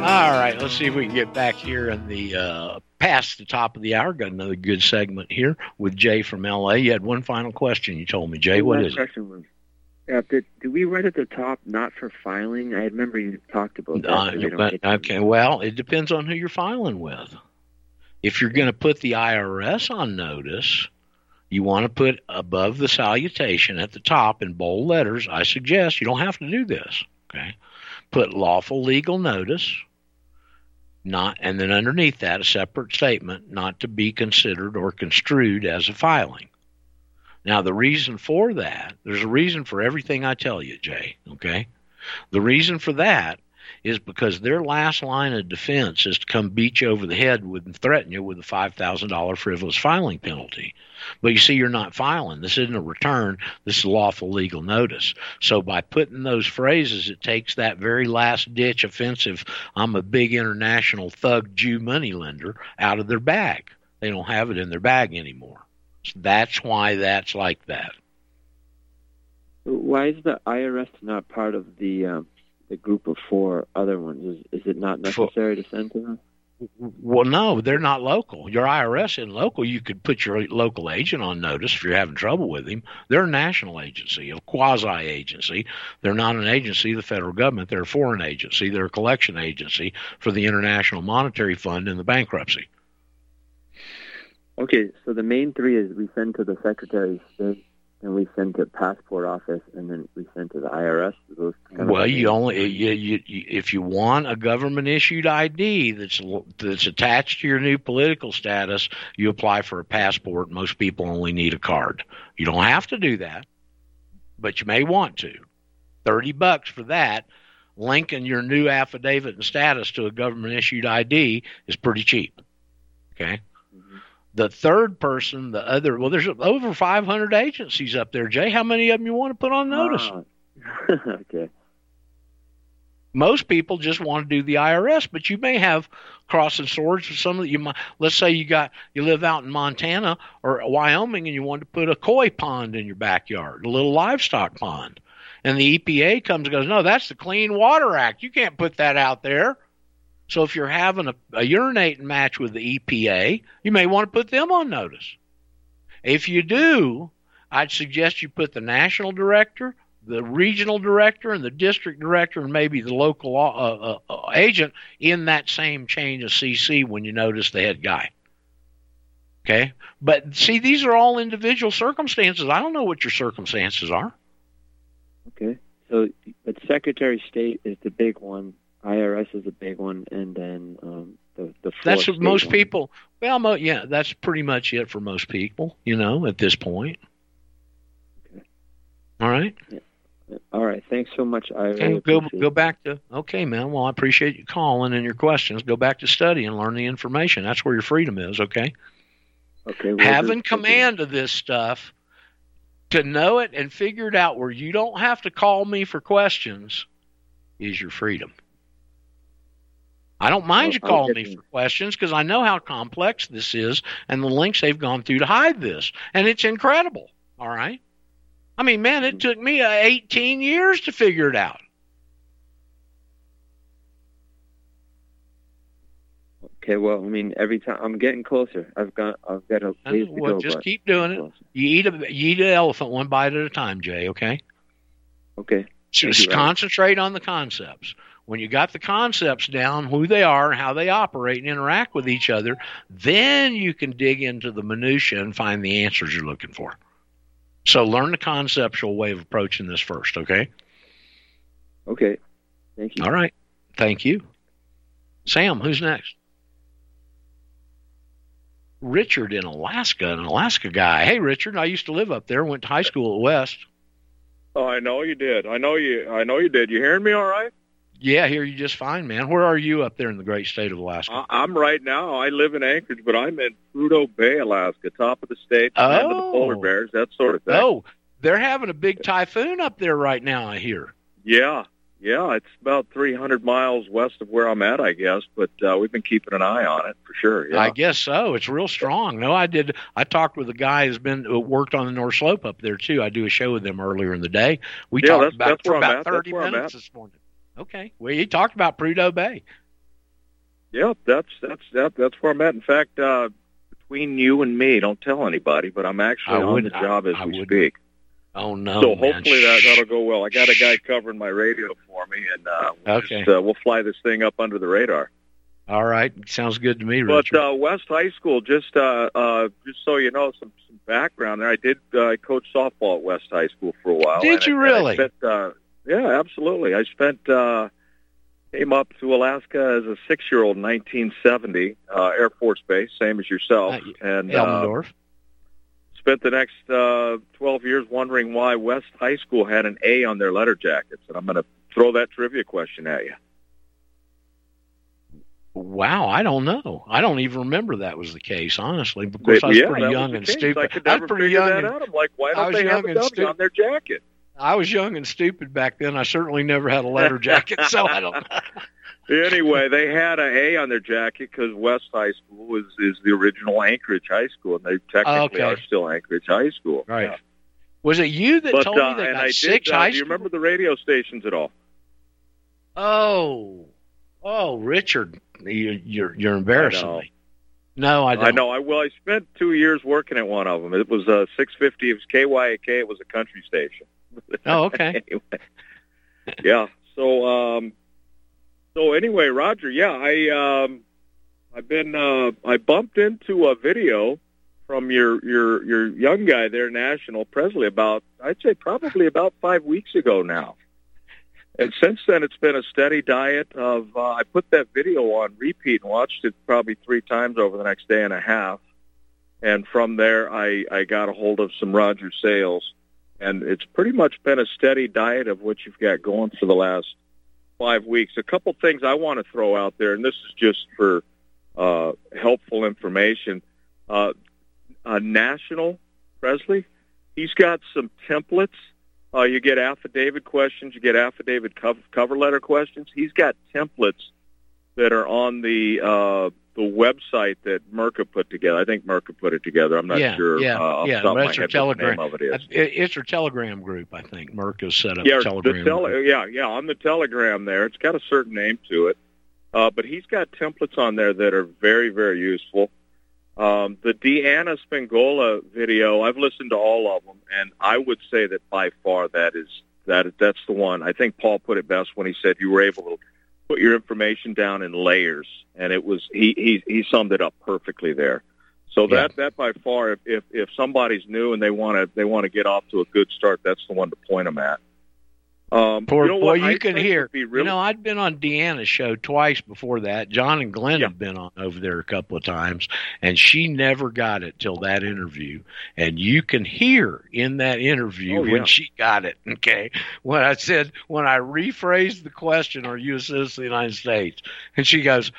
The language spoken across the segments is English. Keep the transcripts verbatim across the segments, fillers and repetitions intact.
All right, let's see if we can get back here in the uh, past the top of the hour. Got another good segment here with Jay from L A. You had one final question. You told me, Jay. What is it? Was, uh, did, did we write at the top not for filing? I remember you talked about that. Uh, but, okay, well, it depends on who you're filing with. If you're going to put the I R S on notice, you want to put above the salutation at the top in bold letters. I suggest you don't have to do this. Okay, put lawful legal notice. Not, and then underneath that, a separate statement, not to be considered or construed as a filing. Now, the reason for that, there's a reason for everything I tell you, Jay, okay? The reason for that is because their last line of defense is to come beat you over the head with and threaten you with a five thousand dollars frivolous filing penalty. But you see, you're not filing. This isn't a return. This is lawful legal notice. So by putting those phrases, it takes that very last-ditch offensive, I'm a big international thug Jew moneylender, out of their bag. They don't have it in their bag anymore. So that's why that's like that. Why is the I R S not part of the... Um... the group of four other ones? Is, is it not necessary to send to them? Well, no, they're not local. Your I R S isn't local. You could put your local agent on notice if you're having trouble with him. They're a national agency, a quasi-agency. They're not an agency of the federal government. They're a foreign agency. They're a collection agency for the International Monetary Fund and the bankruptcy. Okay, so the main three is we send to the Secretary of State, and we send to passport office, and then we send to the I R S. Those kind well, of you only you, you, you, if you want a government issued I D that's that's attached to your new political status, you apply for a passport. Most people only need a card. You don't have to do that, but you may want to. Thirty bucks for that. Linking your new affidavit and status to a government issued I D is pretty cheap. Okay. The third person, the other, well, there's over five hundred agencies up there, Jay. How many of them you want to put on notice? Uh, okay. Most people just want to do the I R S, but you may have crossing swords with some of the, you might, let's say you got, you live out in Montana or Wyoming and you want to put a koi pond in your backyard, a little livestock pond. And the E P A comes and goes, no, that's the Clean Water Act. You can't put that out there. So if you're having a, a urinating match with the E P A, you may want to put them on notice. If you do, I'd suggest you put the national director, the regional director, and the district director, and maybe the local uh, uh, agent in that same chain of C C when you notice the head guy. Okay? But see, these are all individual circumstances. I don't know what your circumstances are. Okay. So, but Secretary of State is the big one. I R S is a big one, and then um, the the that's what most one. people. Well, mo- yeah, that's pretty much it for most people. You know, at this point. Okay. All right. Yeah. All right. Thanks so much. I okay, really go go back to okay, man. Well, I appreciate you calling and your questions. Go back to study and learn the information. That's where your freedom is. Okay. Okay. Well, having command of this stuff, to know it and figure it out where you don't have to call me for questions, is your freedom. I don't mind you calling me for questions because I know how complex this is and the links they've gone through to hide this. And it's incredible. All right. I mean, man, it took me uh, eighteen years to figure it out. Okay, well, I mean, every time I'm getting closer. I've got, I've got a ways to well, go. Just keep doing it. You eat a, you eat an elephant one bite at a time, Jay. Okay. Okay. Just concentrate on the concepts. When you got the concepts down, who they are, and how they operate and interact with each other, then you can dig into the minutia and find the answers you're looking for. So learn the conceptual way of approaching this first, okay? Okay. Thank you. All right. Thank you. Sam, who's next? Richard in Alaska, an Alaska guy. Hey, Richard, I used to live up there, went to high school at West. Oh, I know you did. I know you I know you did. You hearing me all right? Yeah, I hear you just fine, man. Where are you up there in the great state of Alaska? I'm right now. I live in Anchorage, but I'm in Prudhoe Bay, Alaska, top of the state, oh. land of the polar bears, that sort of thing. Oh, they're having a big typhoon up there right now, I hear. Yeah, yeah. It's about three hundred miles west of where I'm at, I guess, but uh, we've been keeping an eye on it for sure. Yeah. I guess so. It's real strong. No, I did. I talked with a guy who's been uh, worked on the North Slope up there, too. I do a show with them earlier in the day. We yeah, talked that's, about that's for where about I'm at. thirty that's where minutes I'm at. this morning. Okay. Well, you talked about Prudhoe Bay. Yeah, that's that's that, that's where I'm at. In fact, uh, between you and me, don't tell anybody, but I'm actually on the job as I, I we wouldn't. speak. Oh no! So man. hopefully that Shh. that'll go well. I got a guy covering my radio for me, and uh, we'll, Okay. just, uh, we'll fly this thing up under the radar. All right, sounds good to me, But Richard. uh, West High School, just uh, uh, just so you know, some, some background there. I did uh, I coached softball at West High School for a while. Did and you I, and I really? spent, uh, yeah, absolutely. I spent uh, came up to Alaska as a six-year-old in nineteen seventy, uh, Air Force Base, same as yourself, Uh, and uh, Elmendorf. spent the next uh, twelve years wondering why West High School had an A on their letter jackets. And I'm going to throw that trivia question at you. Wow, I don't know. I don't even remember that was the case, honestly. Of course, I was yeah, pretty that young was and the case. stupid. I could I never was pretty figure young. that And, out. I'm like, why I don't was they have young a and W stupid. on their jacket? I was young and stupid back then. I certainly never had a letter jacket, so I don't know. Anyway, they had an A on their jacket because West High School is, is the original Anchorage High School, and they technically Okay. are still Anchorage High School. Right. Yeah. Was it you that But, told uh, me they and got I six did, uh, high do you school? remember the radio stations at all? Oh, oh, Richard, you, you're you're embarrassing I know. me. No, I don't. I know. I well, I spent two years working at one of them. It was uh, six fifty. It was K Y A K. It was a country station. Oh, okay. Anyway. Yeah. So, um, so anyway, Roger. Yeah, I, um, I've been, uh, I bumped into a video from your your your young guy there, National Presley, about I'd say probably about five weeks ago now. And since then, it's been a steady diet of. Uh, I put that video on repeat and watched it probably three times over the next day and a half. And from there, I I got a hold of some Roger Sales. And it's pretty much been a steady diet of what you've got going for the last five weeks. A couple things I want to throw out there, and this is just for uh, helpful information. Uh, uh, National Presley, he's got some templates. Uh, you get affidavit questions. You get affidavit cover, cover letter questions. He's got templates that are on the uh, the website that Merca put together. I think Merca put it together. I'm not yeah, sure. Yeah, uh, off yeah. the top of my That's her head what the Telegram. name of it is. It, it's her Telegram group, I think. Merca's set up Yeah, a Telegram the tele- group. yeah, yeah. On the Telegram there, it's got a certain name to it, uh, but he's got templates on there that are very, very useful. Um, the Deanna Spingola video, I've listened to all of them, and I would say that by far that is that that's the one. I think Paul put it best when he said you were able to put your information down in layers, and it was he he, he summed it up perfectly there. So that Yeah. that by far, if, if if somebody's new and they want to they want to get off to a good start, that's the one to point them at. Um, Poor you know boy, what you I can think hear. would be really- You know, I'd been on Deanna's show twice before that. John and Glenn Yeah. had been on over there a couple of times, and she never got it till that interview. And you can hear in that interview Oh, when yeah. she got it. Okay, when I said when I rephrased the question, "Are you a citizen of the United States?" and she goes,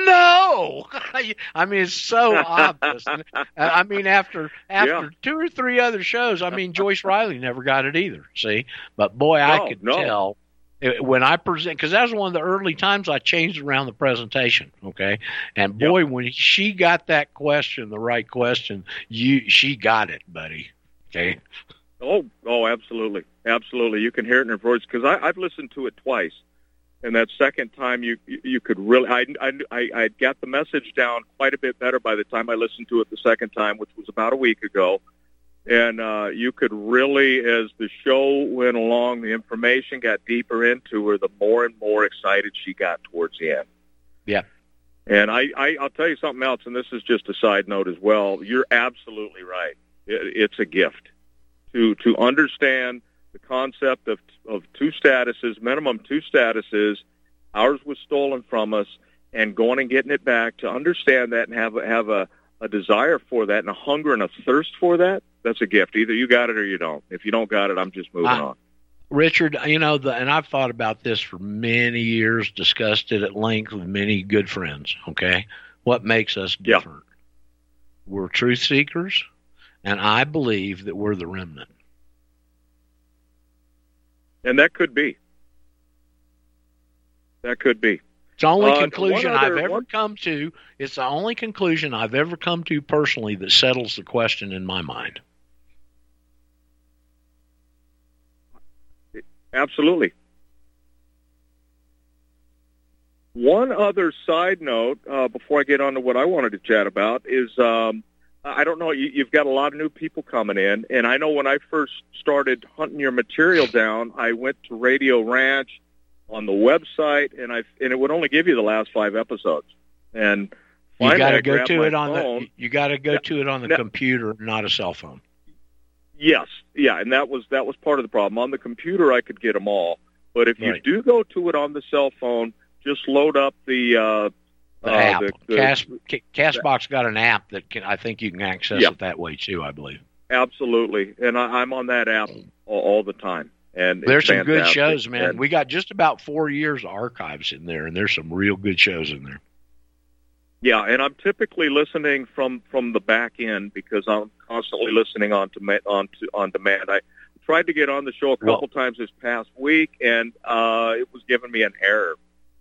"No." I mean, it's so obvious. I mean, after after Yeah. two or three other shows, I mean, Joyce Riley never got it either. See, but boy, I No, could no. tell it- when I present, because that was one of the early times I changed around the presentation. Okay, and boy, when she got that question, the right question, you she got it, buddy. Okay, Oh, oh, absolutely, absolutely. You can hear it in her voice because I've listened to it twice, and that second time you you, you could really I, I I I got the message down quite a bit better by the time I listened to it the second time, which was about a week ago. And uh, you could really, as the show went along, the information got deeper into her, the more and more excited she got towards the end. Yeah. And I, I, I'll tell you something else, and this is just a side note as well. You're absolutely right. It, it's a gift to to understand the concept of of two statuses, minimum two statuses. Ours was stolen from us, and going and getting it back. To understand that and have a, have a, a desire for that and a hunger and a thirst for that. That's a gift. Either you got it or you don't. If you don't got it, I'm just moving I, on. Richard, you know, the, and I've thought about this for many years, discussed it at length with many good friends. Okay, what makes us different? Yeah. We're truth seekers, and I believe that we're the remnant. And that could be. That could be. It's the only uh, conclusion other, I've ever one... come to. It's the only conclusion I've ever come to personally that settles the question in my mind. Absolutely. one other side note uh, before I get on to what I wanted to chat about is um, I don't know, you, you've got a lot of new people coming in, and I know when I first started hunting your material down, I went to Radio Ranch on the website, and I and it would only give you the last five episodes. And you got to go grabbed to my it on phone. the you got to go Yeah. to it on the Now- computer, not a cell phone. Yes, yeah, and that was that was part of the problem. On the computer, I could get them all, but if you Right. do go to it on the cell phone, just load up the uh, The uh, app. the- the- Cast, Ca- Castbox got an app that can. I think you can access Yeah. it that way too. I believe. Absolutely, and I, I'm on that app all, all the time. And There's it's some good fantastic. shows, man. And- We got just about four years of archives in there, and there's some real good shows in there. Yeah, and I'm typically listening from, from the back end because I'm constantly listening on to on to, on demand. I tried to get on the show a couple Well- times this past week, and uh, it was giving me an error.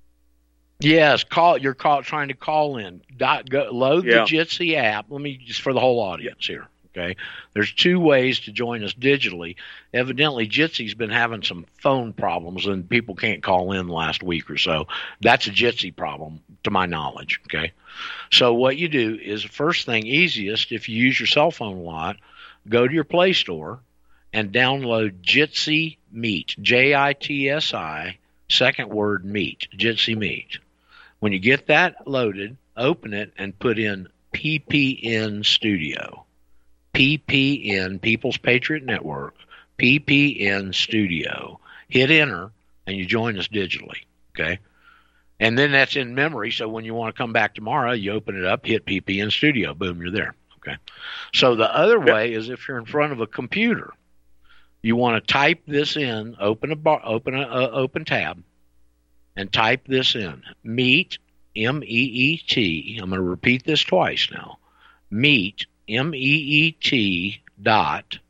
Yes, call. You're call, trying to call in. Dot, go, load Yeah. the Jitsi app. Let me just for the whole audience here. Okay, there's two ways to join us digitally. Evidently, Jitsi's been having some phone problems, and people can't call in last week or so. That's a Jitsi problem, to my knowledge. Okay, so what you do is first thing, easiest if you use your cell phone a lot, go to your Play Store and download Jitsi Meet. J I T S I. Second word Meet. Jitsi Meet. When you get that loaded, open it and put in P P N Studio. P P N, People's Patriot Network, P P N Studio. Hit enter, and you join us digitally, okay? And then that's in memory, so when you want to come back tomorrow, you open it up, hit P P N Studio, boom, you're there, okay? So the other way is if you're in front of a computer, you want to type this in, open a bar, open a uh, open tab, and type this in. Meet, M E E T. I'm going to repeat this twice now. Meet, M E E T dot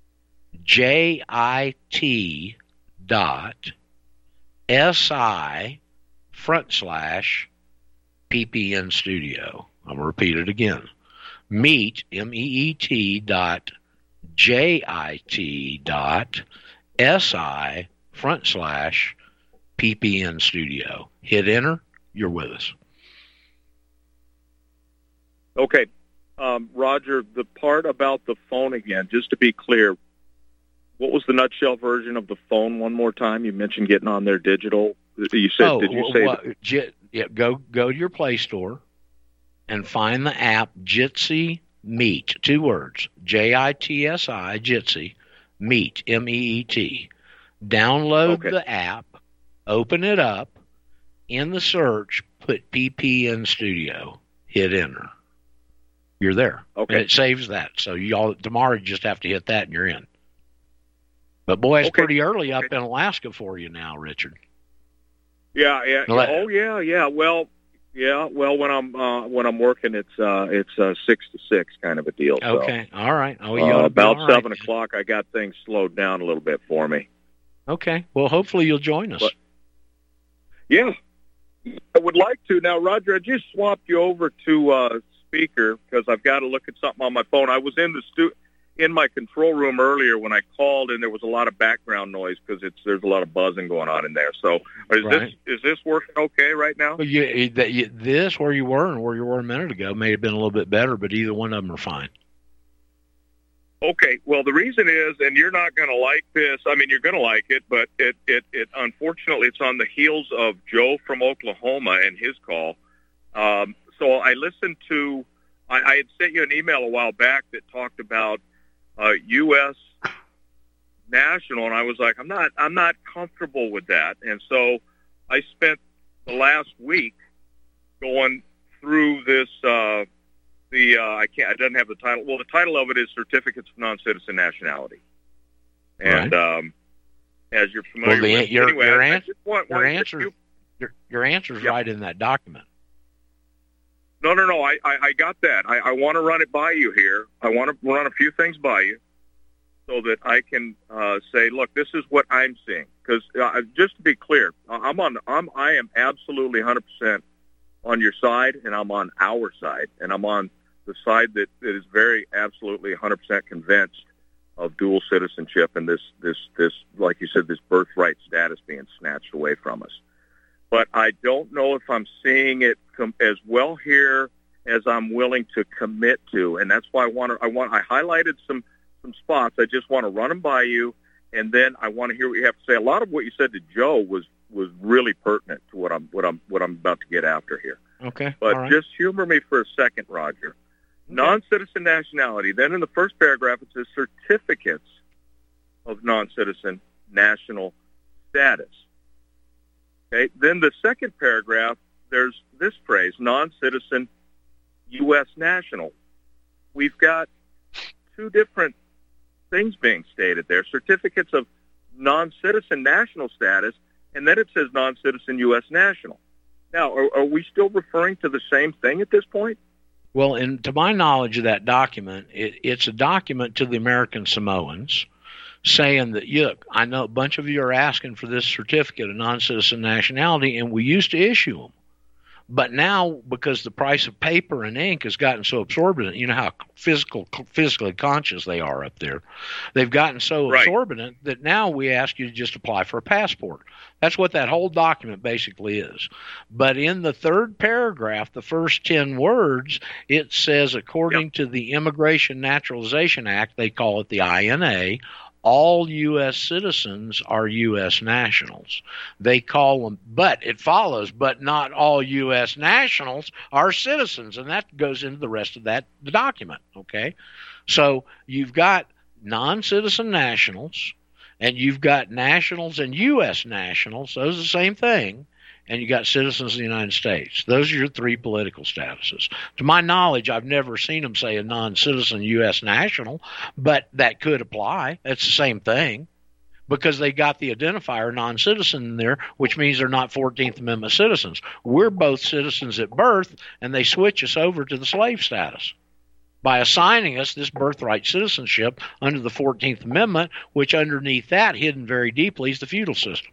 J I T dot S I front slash P P N Studio. I'm going to repeat it again. Meet, M E E T dot J I T dot S I front slash P P N Studio. Hit enter. You're with us. Okay. Um, Roger, the part about the phone again, just to be clear, what was the nutshell version of the phone one more time? You mentioned getting on their digital. You said, oh, did you say? well, J- yeah, go go to your Play Store and find the app Jitsi Meet. Two words. J I T S I, Jitsi, Meet, M E E T. Download Okay. the app, open it up, in the search, put P P N Studio, hit enter. You're there. Okay. And it saves that. So you all tomorrow you just have to hit that and you're in. But boy, it's Okay. pretty early up Okay. in Alaska for you now, Richard. Yeah, yeah. Let- Oh, yeah, yeah. Well, yeah. Well, when I'm uh, when I'm working, it's uh, it's uh, six to six kind of a deal. So, Okay. All right. Oh, you uh, ought to be about all right. seven o'clock, I got things slowed down a little bit for me. Okay. Well, hopefully you'll join us. But- Yeah, I would like to. Now, Roger, I just swapped you over to uh, speaker because I've got to look at something on my phone. I was in the stu- in my control room earlier when I called, and there was a lot of background noise because it's there's a lot of buzzing going on in there. So, is Right. this is this working okay right now? Well, you, that you, this, where you were and where you were a minute ago, may have been a little bit better, but either one of them are fine. Okay, well, the reason is, and you're not going to like this. I mean, you're going to like it, but it, it, it, unfortunately, it's on the heels of Joe from Oklahoma and his call. Um, so I listened to, I, I had sent you an email a while back that talked about uh, U S national, and I was like, I'm not, I'm not comfortable with that. And so I spent the last week going through this. Uh, The uh, I can't. It doesn't have the title. Well, the title of it is Certificates of Non-Citizen Nationality. And um, as you're familiar Well, the, with, your, anyway, your, I answer, just want, your want answer, you, your, your answer's Yep. right in that document. No, no, no. I, I, I got that. I, I want to run it by you here. I want to run a few things by you so that I can uh, say, look, this is what I'm seeing. Because uh, just to be clear, I'm on. I'm. I am absolutely one hundred percent on your side, and I'm on our side, and I'm on the side that, that is very absolutely one hundred percent convinced of dual citizenship and this, this, this, like you said, this birthright status being snatched away from us. but I don't know if I'm seeing it com- as well here as I'm willing to commit to, and that's why I want to. I want. I highlighted some some spots. I just want to run them by you, and then I want to hear what you have to say. A lot of what you said to Joe was was really pertinent to what I'm what I'm what I'm about to get after here. Okay, but right. Just humor me for a second, Roger. Okay. Non-citizen nationality. Then in the first paragraph it says certificates of non-citizen national status. Okay. Then the second paragraph, there's this phrase, non-citizen U S national. We've got two different things being stated there. Certificates of non-citizen national status, and then it says non-citizen U S national. Now, are, are we still referring to the same thing at this point? Well, and to my knowledge of that document, it, it's a document to the American Samoans saying that, look, I know a bunch of you are asking for this certificate of non-citizen nationality, and we used to issue them. But now, because the price of paper and ink has gotten so absorbent, you know how physical, physically conscious they are up there. They've gotten so right. absorbent that now we ask you to just apply for a passport. That's what that whole document basically is. But in the third paragraph, the first ten words, it says, according yep. to the Immigration Naturalization Act, they call it the I N A, all U S citizens are U S nationals. They call them, but it follows, but not all U S nationals are citizens, and that goes into the rest of that the document, okay? So you've got non-citizen nationals, and you've got nationals and U S nationals. Those are the same thing. And you got citizens of the United States. Those are your three political statuses. To my knowledge, I've never seen them say a non-citizen U S national, but that could apply. It's the same thing because they got the identifier non-citizen in there, which means they're not fourteenth Amendment citizens. We're both citizens at birth, and they switch us over to the slave status by assigning us this birthright citizenship under the fourteenth Amendment, which underneath that, hidden very deeply, is the feudal system.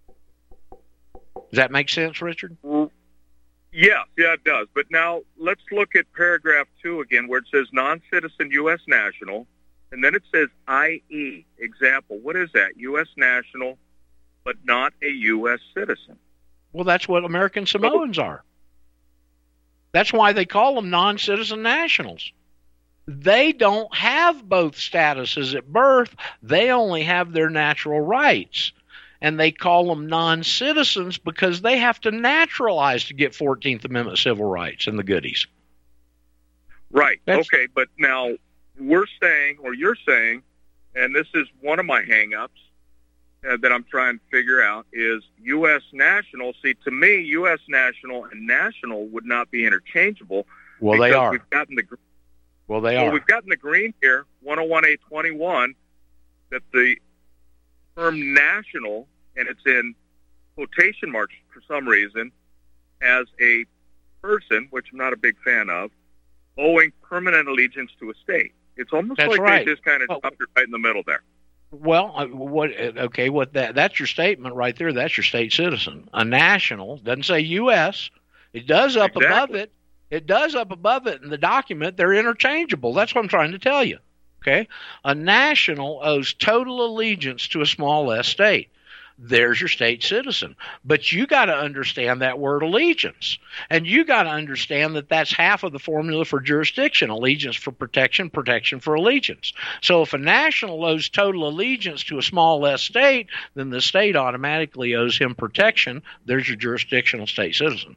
Does that make sense, Richard? Yeah, yeah, it does. But now let's look at paragraph two again, where it says non-citizen U S national, and then it says I E, example. What is that? U S national, but not a U S citizen. Well, that's what American Samoans are. That's why they call them non-citizen nationals. They don't have both statuses at birth. They only have their natural rights. And they call them non-citizens because they have to naturalize to get fourteenth Amendment civil rights and the goodies. Right. That's, okay, but now we're saying, or you're saying, and this is one of my hang-ups uh, that I'm trying to figure out, is U S national. See, to me, U S national and national would not be interchangeable. Well, they are. We've gotten the, well, they well, are. We've gotten the green here, one oh one A twenty-one, that the term national, and it's in quotation marks for some reason, as a person, which I'm not a big fan of, owing permanent allegiance to a state. It's almost That's like right. they just kind of well, stopped it right in the middle there. Well, uh, what? Okay, what that? That's your statement right there. That's your state citizen. A national doesn't say U S. It does up exactly. above it. It does up above it in the document. They're interchangeable. That's what I'm trying to tell you. Okay, a national owes total allegiance to a small s state. There's your state citizen. But you got to understand that word allegiance. And you got to understand that that's half of the formula for jurisdiction. Allegiance for protection, protection for allegiance. So if a national owes total allegiance to a small s state, then the state automatically owes him protection. There's your jurisdictional state citizen.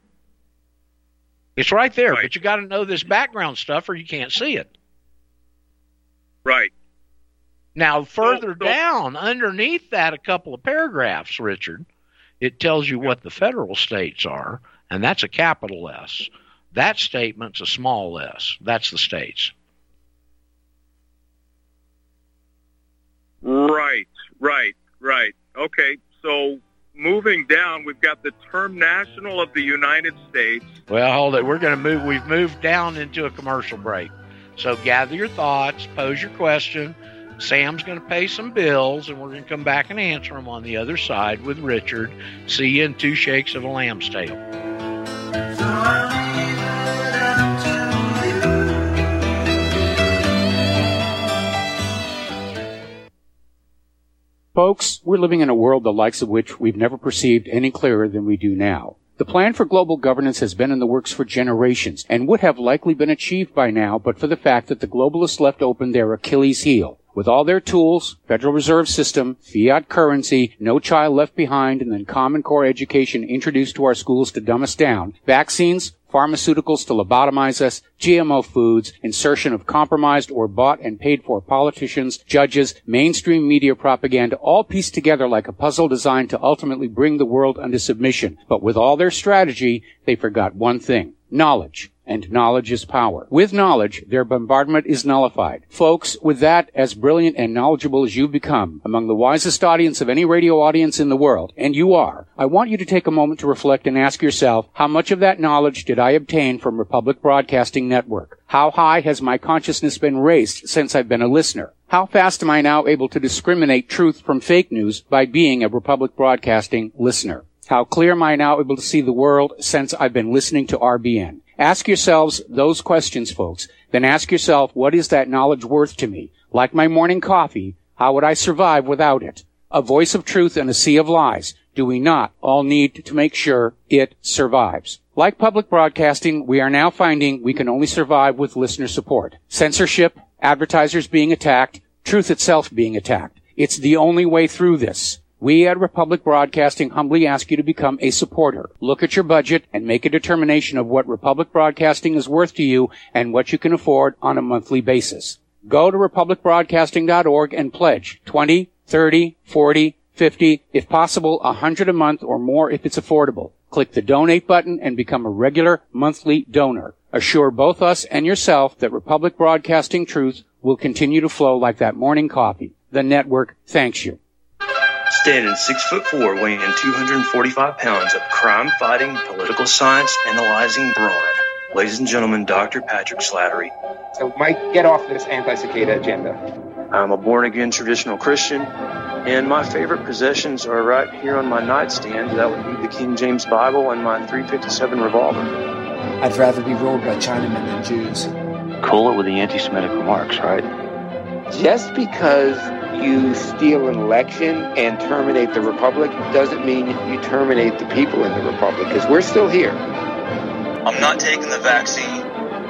It's right there, right. But you got to know this background stuff or you can't see it. Right. Now, further so, so, down, underneath that, a couple of paragraphs, Richard, it tells you what the federal states are, and that's a capital S. That statement's a small s. That's the states. Right, right, right. Okay, so moving down, we've got the term national of the United States. Well, hold it. We're going to move. We've moved down into a commercial break. So gather your thoughts, pose your question. Sam's going to pay some bills, and we're going to come back and answer them on the other side with Richard. See you in two shakes of a lamb's tail. Folks, we're living in a world the likes of which we've never perceived any clearer than we do now. The plan for global governance has been in the works for generations and would have likely been achieved by now but for the fact that the globalists left open their Achilles heel. With all their tools, Federal Reserve System, fiat currency, no child left behind, and then Common Core education introduced to our schools to dumb us down, vaccines, pharmaceuticals to lobotomize us, G M O foods, insertion of compromised or bought and paid for politicians, judges, mainstream media propaganda, all pieced together like a puzzle designed to ultimately bring the world under submission. But with all their strategy, they forgot one thing: knowledge. And knowledge is power. With knowledge, their bombardment is nullified. Folks, with that, as brilliant and knowledgeable as you've become, among the wisest audience of any radio audience in the world, and you are, I want you to take a moment to reflect and ask yourself, how much of that knowledge did I obtain from Republic Broadcasting Network? How high has my consciousness been raised since I've been a listener? How fast am I now able to discriminate truth from fake news by being a Republic Broadcasting listener? How clear am I now able to see the world since I've been listening to R B N? Ask yourselves those questions, folks. Then ask yourself, what is that knowledge worth to me? Like my morning coffee, how would I survive without it? A voice of truth in a sea of lies. Do we not all need to make sure it survives? Like public broadcasting, we are now finding we can only survive with listener support. Censorship, advertisers being attacked, truth itself being attacked. It's the only way through this. We at Republic Broadcasting humbly ask you to become a supporter. Look at your budget and make a determination of what Republic Broadcasting is worth to you and what you can afford on a monthly basis. Go to republic broadcasting dot org and pledge twenty, thirty, forty, fifty, if possible one hundred a month or more if it's affordable. Click the donate button and become a regular monthly donor. Assure both us and yourself that Republic Broadcasting truth will continue to flow like that morning coffee. The network thanks you. Standing six foot four, weighing two hundred forty-five pounds of crime-fighting, political science analyzing brawn. Ladies and gentlemen, Doctor Patrick Slattery. So, Mike, get off this anti-cicada agenda. I'm a born-again traditional Christian, and my favorite possessions are right here on my nightstand. That would be the King James Bible and my three fifty-seven revolver. I'd rather be ruled by Chinamen than Jews. Cool it with the anti-Semitic remarks, right? Just because you steal an election and terminate the Republic doesn't mean you terminate the people in the Republic, because we're still here. I'm not taking the vaccine.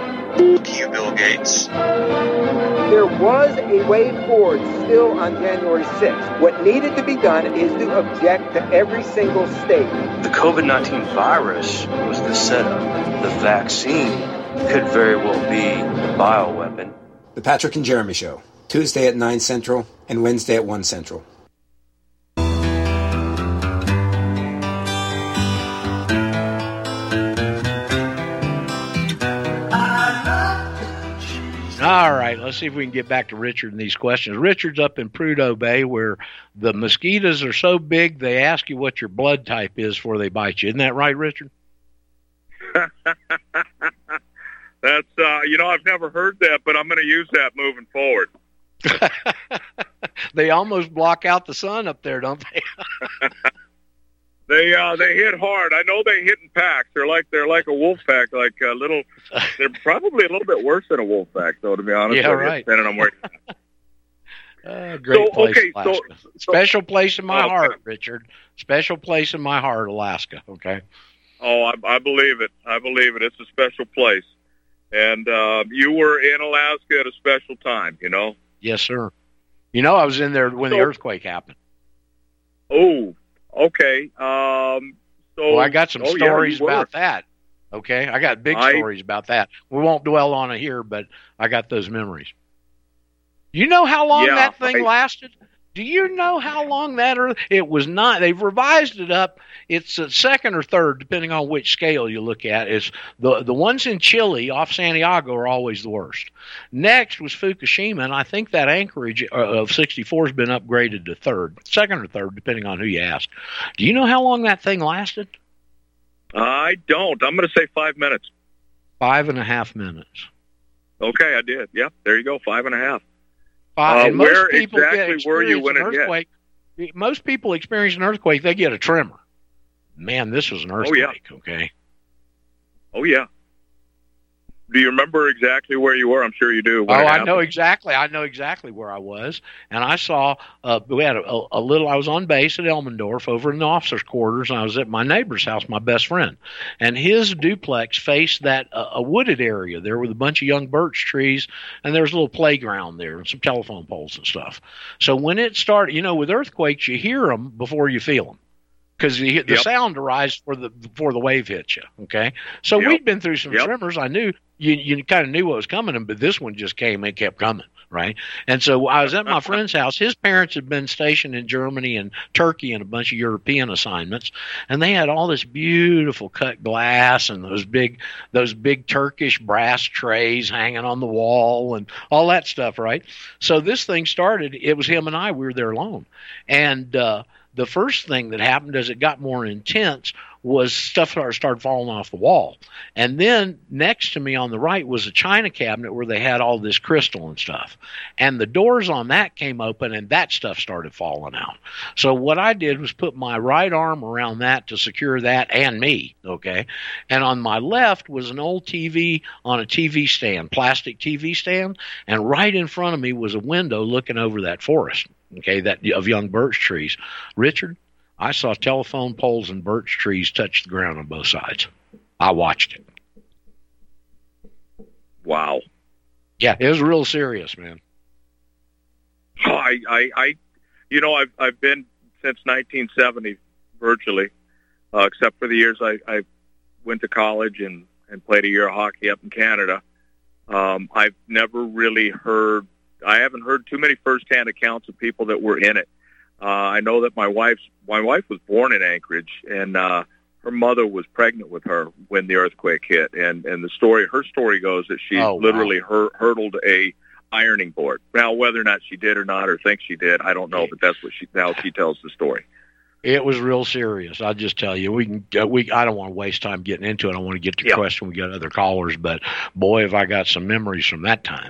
F you, Bill Gates. There was a way forward still on January sixth. What needed to be done is to object to every single state. The COVID nineteen virus was the setup. The vaccine could very well be the bioweapon. The Patrick and Jeremy Show, Tuesday at nine Central and Wednesday at one Central. All right, let's see if we can get back to Richard and these questions. Richard's up in Prudhoe Bay, where the mosquitoes are so big they ask you what your blood type is before they bite you. Isn't that right, Richard? That's, uh, you know, I've never heard that, but I'm going to use that moving forward. They almost block out the sun up there, don't they? They uh, they hit hard. I know they hit in packs. They're like they're like a wolf pack, like a little. They're probably a little bit worse than a wolf pack, though. To be honest, yeah, with right. You, depending on where. Uh, great so, place, okay, Alaska. So, Special place in my okay. heart, Richard. Special place in my heart, Alaska. Okay. Oh, I, I believe it. I believe it. It's a special place, and uh, you were in Alaska at a special time. You know. Yes, sir. You know, I was in there when so, the earthquake happened. Oh. Okay. Um, so well, I got some oh, stories yeah, about that. Okay, I got big I, stories about that. We won't dwell on it here, but I got those memories. You know how long yeah, that thing I, lasted? Do you know how long that earth? It was not. They've revised it up. It's a second or third, depending on which scale you look at. Is the the ones in Chile off Santiago are always the worst. Next was Fukushima, and I think that Anchorage of sixty-four has been upgraded to third, second or third, depending on who you ask. Do you know how long that thing lasted? I don't. I'm going to say five minutes. Five and a half minutes. Okay, I did. Yep, there you go. Five and a half. Uh, and most where people exactly get were you when an it earthquake. Hit? Most people experience an earthquake, they get a tremor. Man, this was an earthquake, oh, yeah. okay? Oh, yeah. do you remember exactly where you were? I'm sure you do. Oh, I know exactly. I know exactly where I was. And I saw, uh, we had a, a little, I was on base at Elmendorf over in the officers' quarters, and I was at my neighbor's house, my best friend. And his duplex faced that, uh, a wooded area there with a bunch of young birch trees, and there was a little playground there and some telephone poles and stuff. So when it started, you know, with earthquakes, you hear them before you feel them. Because the, the yep. sound arrives before the before the wave hits you. Okay, so yep. we'd been through some yep. tremors. I knew you you kind of knew what was coming, but this one just came and kept coming, right? And so I was at my friend's house. His parents had been stationed in Germany and Turkey and a bunch of European assignments, and they had all this beautiful cut glass and those big those big Turkish brass trays hanging on the wall and all that stuff, right? So this thing started. It was him and I. We were there alone, and. uh The first thing that happened as it got more intense was stuff started falling off the wall. And then next to me on the right was a china cabinet where they had all this crystal and stuff. And the doors on that came open and that stuff started falling out. So what I did was put my right arm around that to secure that and me, okay? And on my left was an old T V on a T V stand, plastic T V stand, and right in front of me was a window looking over that forest. Okay, that of young birch trees. Richard, I saw telephone poles and birch trees touch the ground on both sides. I watched it. Wow. Yeah, it was real serious, man. Oh, I, I, I, you know, I've I've been since nineteen seventy virtually, uh, except for the years I, I went to college and, and played a year of hockey up in Canada. Um, I've never really heard. I haven't heard too many firsthand accounts of people that were in it. Uh, I know that my wife's my wife was born in Anchorage, and uh, her mother was pregnant with her when the earthquake hit. And and the story, her story goes that she oh, literally wow. hur- hurdled a ironing board. Now, whether or not she did or not, or thinks she did, I don't know. But that's what she now she tells the story. It was real serious. I'll just tell you, we can. Uh, we. I don't want to waste time getting into it. I want to get to the yep. question. We got other callers, but boy, have I got some memories from that time.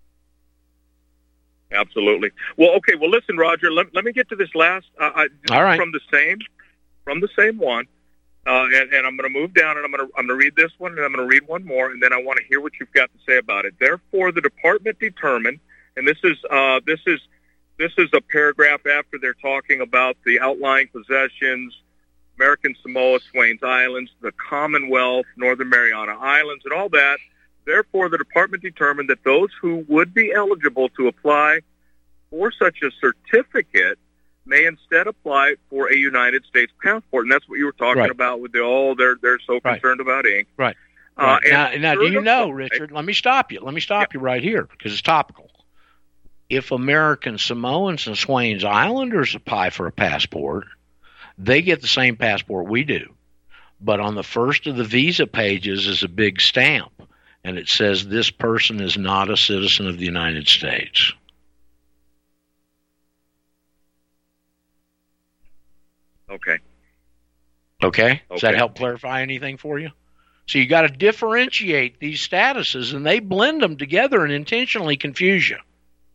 Absolutely. Well, okay. Well, listen, Roger. Let, let me get to this last. Uh, I, All right. From the same, from the same one, uh, and, and I'm going to move down, and I'm going to I'm going to read this one, and I'm going to read one more, and then I want to hear what you've got to say about it. Therefore, the department determined, and this is uh, this is this is a paragraph after they're talking about the outlying possessions, American Samoa, Swains Islands, the Commonwealth, Northern Mariana Islands, and all that. Therefore, the department determined that those who would be eligible to apply for such a certificate may instead apply for a United States passport. And that's what you were talking right. about with the, oh, they're they're so right. concerned about ink. Right. Uh, right. Now, now do you know, Richard, let me stop you. Let me stop yeah. you right here because it's topical. If American Samoans and Swains Islanders apply for a passport, they get the same passport we do. But on the first of the visa pages is a big stamp. And it says this person is not a citizen of the United States. Okay. Okay? Does okay. that help clarify anything for you? So you got to differentiate these statuses, and they blend them together and intentionally confuse you.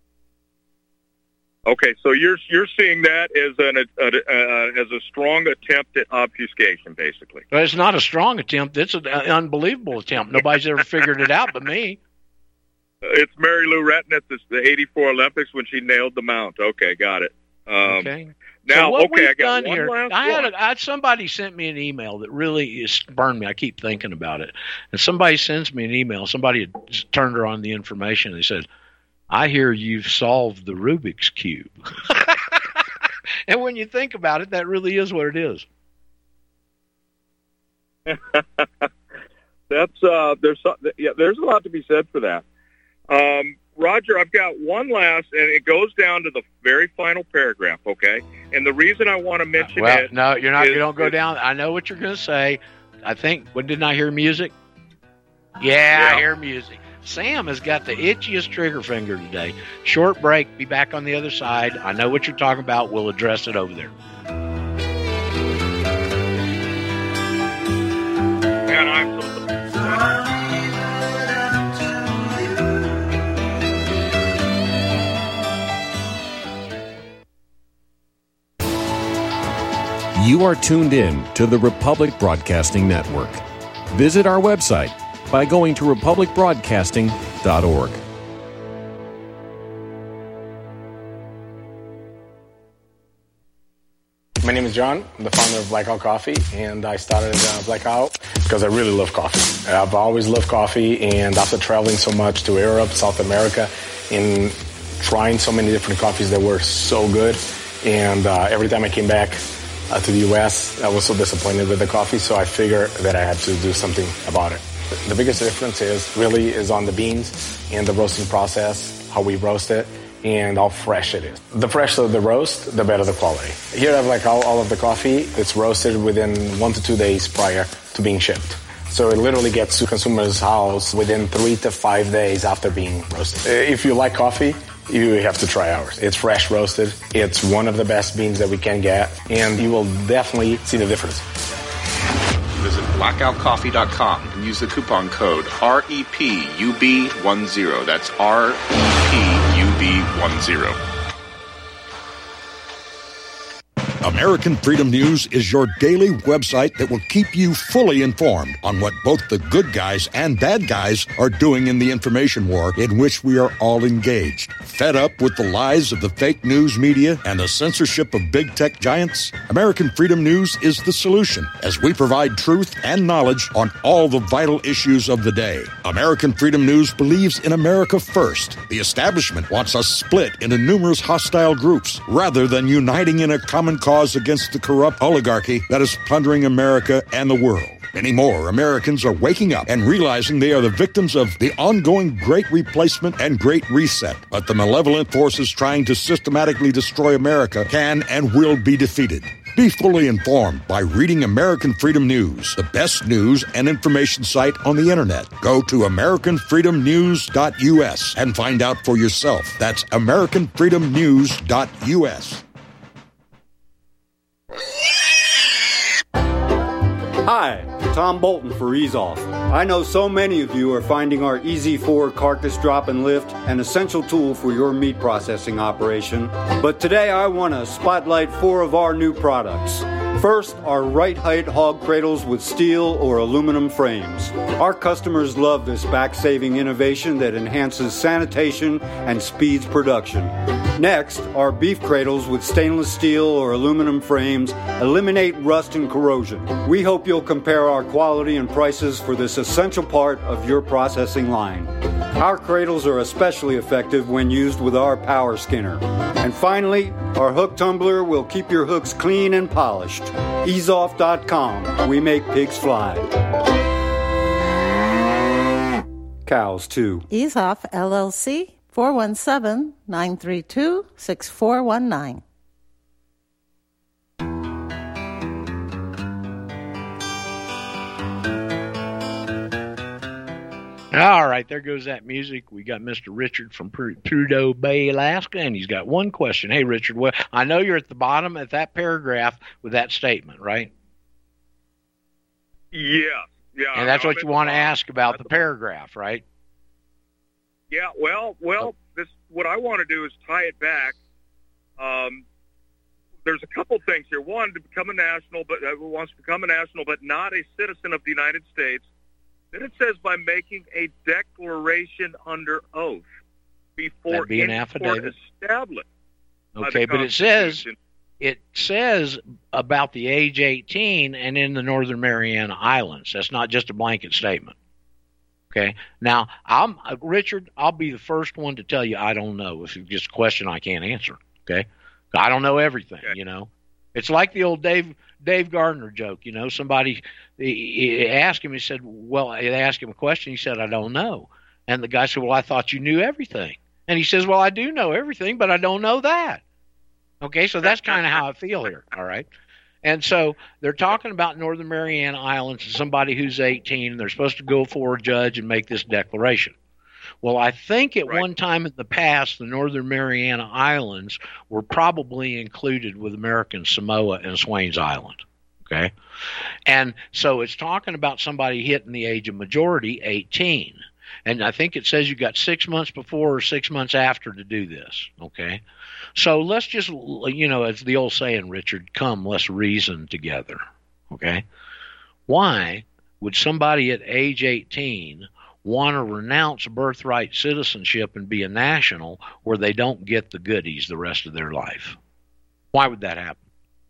Okay, so you're you're seeing that as an a, a, as a strong attempt at obfuscation, basically. Well, it's not a strong attempt; it's an unbelievable attempt. Nobody's ever figured it out but me. It's Mary Lou Retton at the, the eighty-four Olympics when she nailed the mount. Okay, got it. Um, okay. Now, so what okay, we've I got done one here, last I had, one. a, I had somebody sent me an email that really spurned me. I keep thinking about it, and somebody sends me an email. Somebody had turned her on the information. And they said, I hear you've solved the Rubik's Cube. And when you think about it, that really is what it is. That's uh, there's yeah, there's a lot to be said for that. Um, Roger, I've got one last, and it goes down to the very final paragraph. Okay, and the reason I want to mention well, it. no, you're not. Is, you don't go is, down. I know what you're going to say. I think. When didn't I hear music? Yeah, yeah, I hear music. Sam has got the itchiest trigger finger today. Short break. Be back on the other side. I know what you're talking about. We'll address it over there. And I'm so You are tuned in to the Republic Broadcasting Network. Visit our website, by going to republic broadcasting dot org. My name is John. I'm the founder of Blackout Coffee, and I started uh, Blackout because I really love coffee. I've always loved coffee, and after traveling so much to Europe, South America, and trying so many different coffees that were so good, and uh, every time I came back uh, to the U S, I was so disappointed with the coffee, so I figured that I had to do something about it. The biggest difference is really is on the beans and the roasting process, how we roast it, and how fresh it is. The fresher the roast, the better the quality. Here I have like all, all of the coffee. It's roasted within one to two days prior to being shipped. So it literally gets to consumers' house within three to five days after being roasted. If you like coffee, you have to try ours. It's fresh roasted. It's one of the best beans that we can get, and you will definitely see the difference. Visit blackout coffee dot com and use the coupon code R E P U B ten. That's R E P U B ten. American Freedom News is your daily website that will keep you fully informed on what both the good guys and bad guys are doing in the information war in which we are all engaged. Fed up with the lies of the fake news media and the censorship of big tech giants? American Freedom News is the solution, as we provide truth and knowledge on all the vital issues of the day. American Freedom News believes in America first. The establishment wants us split into numerous hostile groups rather than uniting in a common cause against the corrupt oligarchy that is plundering America and the world. Many more Americans are waking up and realizing they are the victims of the ongoing Great Replacement and Great Reset. But the malevolent forces trying to systematically destroy America can and will be defeated. Be fully informed by reading American Freedom News, the best news and information site on the internet. Go to american freedom news dot U S and find out for yourself. That's american freedom news dot U S. Hi, Tom Bolton for Ease Off. I know so many of you are finding our E Z four carcass drop and lift an essential tool for your meat processing operation. But today I want to spotlight four of our new products. First, our right height hog cradles with steel or aluminum frames. Our customers love this back-saving innovation that enhances sanitation and speeds production. Next, our beef cradles with stainless steel or aluminum frames eliminate rust and corrosion. We hope you'll compare our quality and prices for this essential part of your processing line. Our cradles are especially effective when used with our power skinner. And finally, our hook tumbler will keep your hooks clean and polished. ease off dot com. We make pigs fly. Cows, too. Ease Off, L L C, four one seven, nine three two, six four one nine. All right, there goes that music. We got Mister Richard from Prudhoe Bay, Alaska, and he's got one question. Hey, Richard, well, I know you're at the bottom of that paragraph with that statement, right? Yeah, yeah. And that's I'm what you want to ask about the paragraph, right? Yeah, well, well, this what I want to do is tie it back. Um, there's a couple things here. One, to become a national, but uh, wants to become a national, but not a citizen of the United States. Then it says by making a declaration under oath before That'd be an any affidavit. court established. Okay, but it says it says about the age eighteen and in the Northern Mariana Islands. That's not just a blanket statement. Okay. Now, I'm Richard. I'll be the first one to tell you I don't know. If it's just a question I can't answer. Okay, I don't know everything. Okay. You know, it's like the old Dave Dave Gardner joke. You know, somebody he, he asked him. He said, "Well," they asked him a question. He said, "I don't know." And the guy said, "Well, I thought you knew everything." And he says, "Well, I do know everything, but I don't know that." Okay, so that's kind of how I feel here. All right. And so they're talking about Northern Mariana Islands and somebody who's eighteen, and they're supposed to go for a judge and make this declaration. Well, I think at right. one time in the past, the Northern Mariana Islands were probably included with American Samoa and Swains Island. Okay. And so it's talking about somebody hitting the age of majority, eighteen. And I think it says you got six months before or six months after to do this. Okay. So let's just, you know, as the old saying, Richard, come, let's reason together. Okay. Why would somebody at age eighteen want to renounce birthright citizenship and be a national where they don't get the goodies the rest of their life? Why would that happen?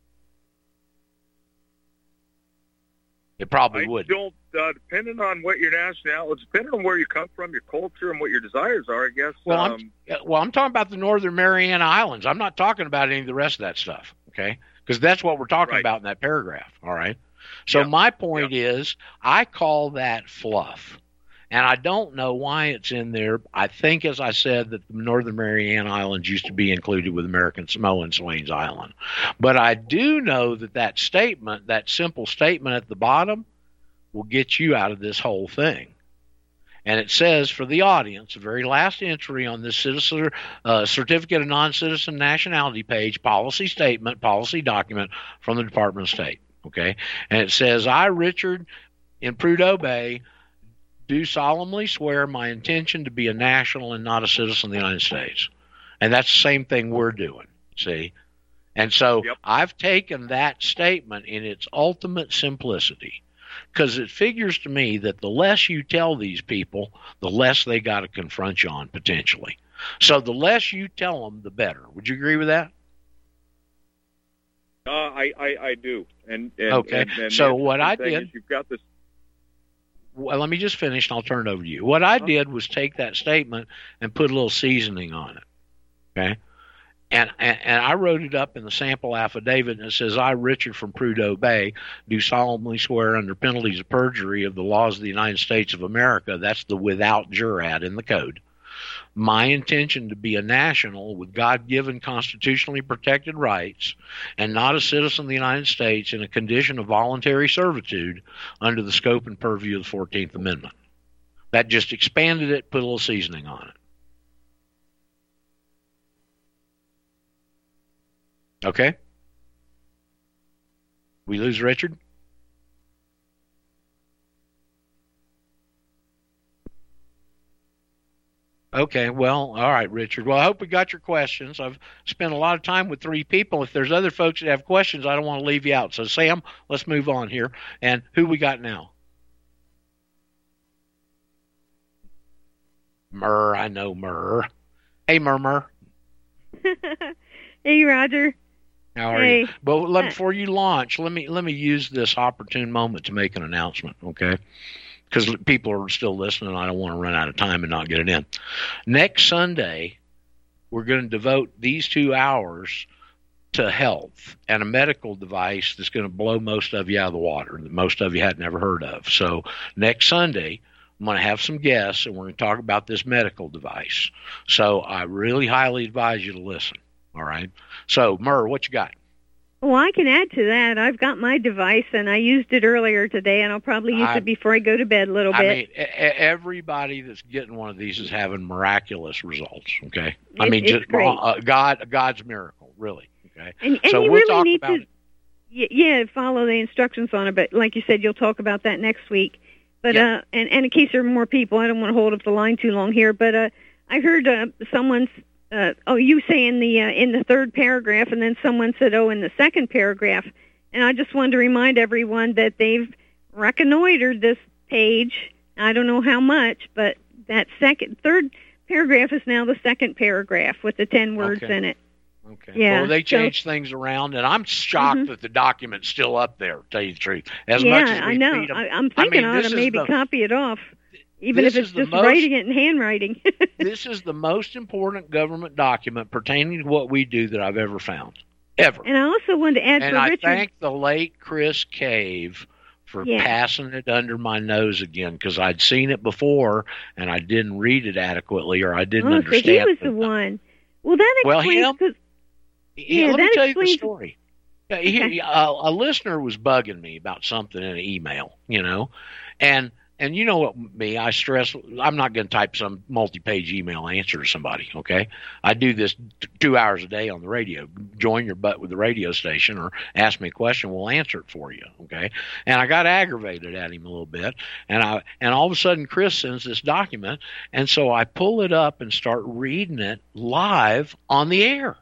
It probably I would. don't, uh, depending on what your nationality, depending on where you come from, your culture, and what your desires are, I guess. Well, um, I'm, well, I'm talking about the Northern Mariana Islands. I'm not talking about any of the rest of that stuff, okay? Because that's what we're talking Right. about in that paragraph, all right? So Yeah. my point is, I call that fluff. And I don't know why it's in there. I think, as I said, that the Northern Mariana Islands used to be included with American Samoa and Swains Island. But I do know that that statement, that simple statement at the bottom, will get you out of this whole thing. And it says, for the audience, the very last entry on this citizen, uh, Certificate of Non-Citizen Nationality page, policy statement, policy document from the Department of State. Okay? And it says, I, Richard, in Prudhoe Bay, do solemnly swear my intention to be a national and not a citizen of the United States. And that's the same thing we're doing, see? And so Yep. I've taken that statement in its ultimate simplicity, because it figures to me that the less you tell these people, the less they got to confront you on potentially. So the less you tell them, the better. Would you agree with that? uh, I, I, I do. And, and Okay. And, and So the what I thing did- is you've got this. Well, let me just finish, and I'll turn it over to you. What I did was take that statement and put a little seasoning on it, okay? And, and and I wrote it up in the sample affidavit, and it says, I, Richard from Prudhoe Bay, do solemnly swear under penalties of perjury of the laws of the United States of America. That's the without jurat in the code. My intention to be a national with God-given constitutionally protected rights and not a citizen of the United States in a condition of voluntary servitude under the scope and purview of the fourteenth Amendment. That just expanded it, put a little seasoning on it. Okay? We lose Richard? Okay, well, all right, Richard. Well, I hope we got your questions. I've spent a lot of time with three people. If there's other folks that have questions, I don't want to leave you out. So, Sam, let's move on here. And who we got now? Murr, I know Murr. Hey, Murmur. Hey, Roger. How are Hey. you? But let, before you launch, let me let me use this opportune moment to make an announcement, okay? Because people are still listening. I don't want to run out of time and not get it in. Next Sunday, we're going to devote these two hours to health and a medical device that's going to blow most of you out of the water that most of you had never heard of. So next Sunday, I'm going to have some guests, and we're going to talk about this medical device. So I really highly advise you to listen, all right? So, Murr, what you got? Well, I can add to that. I've got my device, and I used it earlier today, and I'll probably use I- it before I go to bed a little I bit. mean, e- e- everybody that's getting one of these is having miraculous results. Okay, I It- mean, it's just great. uh, God, God's miracle, really. Okay, and and so you we'll really talk need about to, it. y- yeah, follow the instructions on it. But like you said, you'll talk about that next week. But Yeah. uh, and, and in case there are more people, I don't want to hold up the line too long here. But uh, I heard uh, someone's. Uh, oh, you say in the uh, in the third paragraph, and then someone said, oh, in the second paragraph. And I just wanted to remind everyone that they've reconnoitered this page. I don't know how much, but that second, third paragraph is now the second paragraph with the ten words Okay. in it. Okay. Yeah, Well, they so- changed things around, and I'm shocked Mhm. that the document's still up there. To tell you the truth, as yeah, much as we I know. feed 'em- I, I'm I thinking mean, I ought this to is maybe the- copy it off, even this if it's is the just most- writing it in handwriting. this is the most important government document pertaining to what we do that I've ever found, ever. And I also wanted to add And for I Richard. thank the late Chris Cave for Yeah. passing it under my nose again, because I'd seen it before and I didn't read it adequately, or I didn't oh, understand so he was it. the one. Well, that Well, explains. him? 'cause- Yeah, yeah, let me that tell you the explains- story. Yeah, he- Okay. uh, a listener was bugging me about something in an email, you know, and and you know what me, I stress, I'm not going to type some multi-page email answer to somebody, okay? I do this t- two hours a day on the radio. Join your butt with the radio station or ask me a question, we'll answer it for you, okay? And I got aggravated at him a little bit, and I and all of a sudden Chris sends this document, and so I pull it up and start reading it live on the air.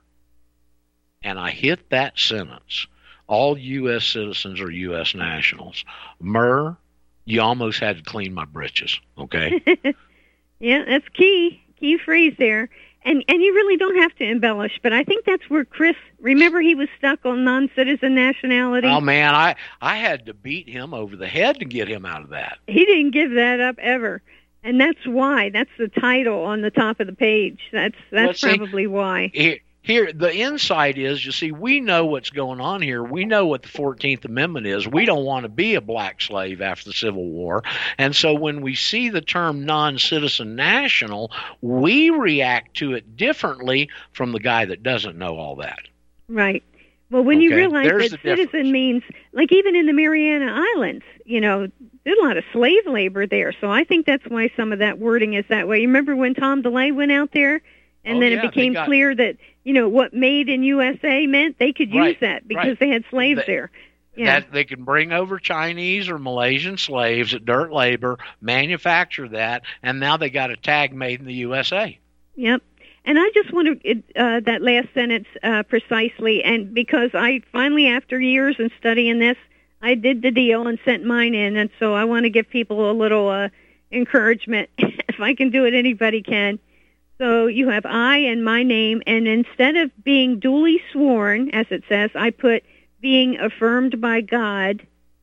And I hit that sentence. All U S citizens are U S nationals. Murr, you almost had to clean my britches, okay? Yeah, that's key. Key phrase there. And and you really don't have to embellish, but I think that's where Chris, remember he was stuck on non-citizen nationality? Oh, man, I, I had to beat him over the head to get him out of that. He didn't give that up ever. And that's why. That's the title on the top of the page. That's that's Well, see, probably why. Here, here, the insight is, you see, we know what's going on here. We know what the fourteenth Amendment is. We don't want to be a black slave after the Civil War. And so when we see the term non-citizen national, we react to it differently from the guy that doesn't know all that. Right. Well, when you Okay, realize there's that the difference. citizen means, like even in the Mariana Islands, you know, there's a lot of slave labor there. So I think that's why some of that wording is that way. You remember when Tom DeLay went out there? And Oh, then yeah, it they became got- clear that, you know, what made in U S A meant they could use Right, that because right. they had slaves They- there. Yeah. That they can bring over Chinese or Malaysian slaves at dirt labor, manufacture that, and now they got a tag made in the U S A. Yep. And I just want to, uh, that last sentence uh, precisely, and because I finally, after years and studying this, I did the deal and sent mine in, and so I want to give people a little uh, encouragement. If I can do it, anybody can. So you have I and my name, and instead of being duly sworn, as it says, I put being affirmed by God,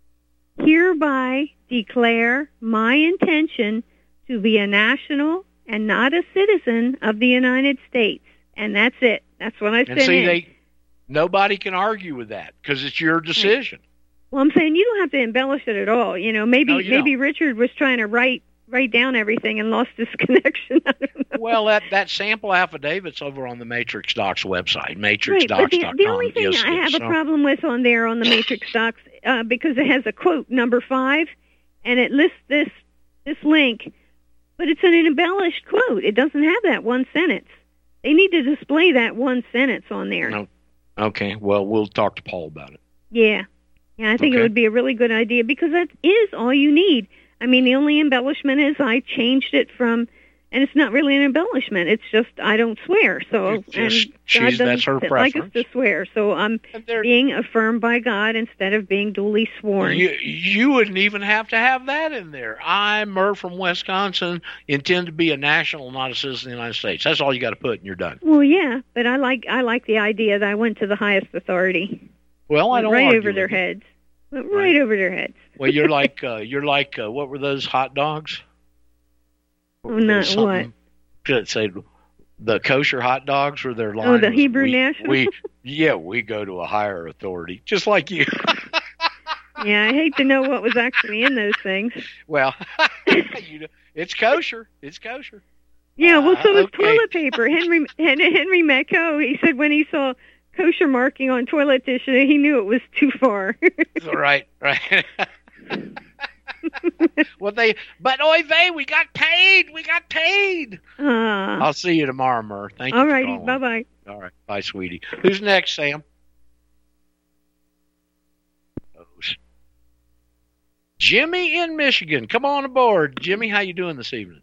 hereby declare my intention to be a national and not a citizen of the United States. And that's it. That's what I And sent see, in. they nobody can argue with that because it's your decision. Well, I'm saying you don't have to embellish it at all. You know, maybe No, you maybe Richard was trying to write write down everything and lost his connection. I don't know. Well, that, that sample affidavit's over on the Matrix Docs website, Right, matrix but docs the, dot com. the only thing Yes, I have so- a problem with on there on the Matrix Docs, uh, because it has a quote, number five, and it lists this this link, but it's an embellished quote. It doesn't have that one sentence. They need to display that one sentence on there. No. Okay, well, we'll talk to Paul about it. Yeah. Yeah, I think it Okay. would be a really good idea because that is all you need. I mean, the only embellishment is I changed it from, and it's not really an embellishment. It's just I don't swear. So, It's just- and God she's- doesn't that's her like us preference. to swear. So I'm being affirmed by God instead of being duly sworn. You, you wouldn't even have to have that in there. I, Murph from Wisconsin, intend to be a national, not a citizen of the United States. That's all you got to put, and you're done. Well, yeah, but I like I like the idea that I went to the highest authority. Well, I don't right argue over their with you. heads. Went right over their heads. Well, you're like uh, you're like uh, what were those hot dogs? Oh, not Something- Should say the kosher hot dogs where their line Oh, the was, Hebrew we, National? we yeah we go to a higher authority, just like you. Yeah, I hate to know what was actually in those things. Well, you know, it's kosher. It's kosher. Yeah, well, so Uh, was okay. toilet paper. Henry Henry, Henry Macco, he said when he saw kosher marking on toilet tissue, he knew it was too far. Right, right. Well, they, but oy vey, we got paid. We got paid. Ah. I'll see you tomorrow, Murr. Thank you. All for righty, calling. bye-bye. All right, bye, sweetie. Who's next, Sam? Oh, Jimmy in Michigan. Come on aboard, Jimmy. How you doing this evening?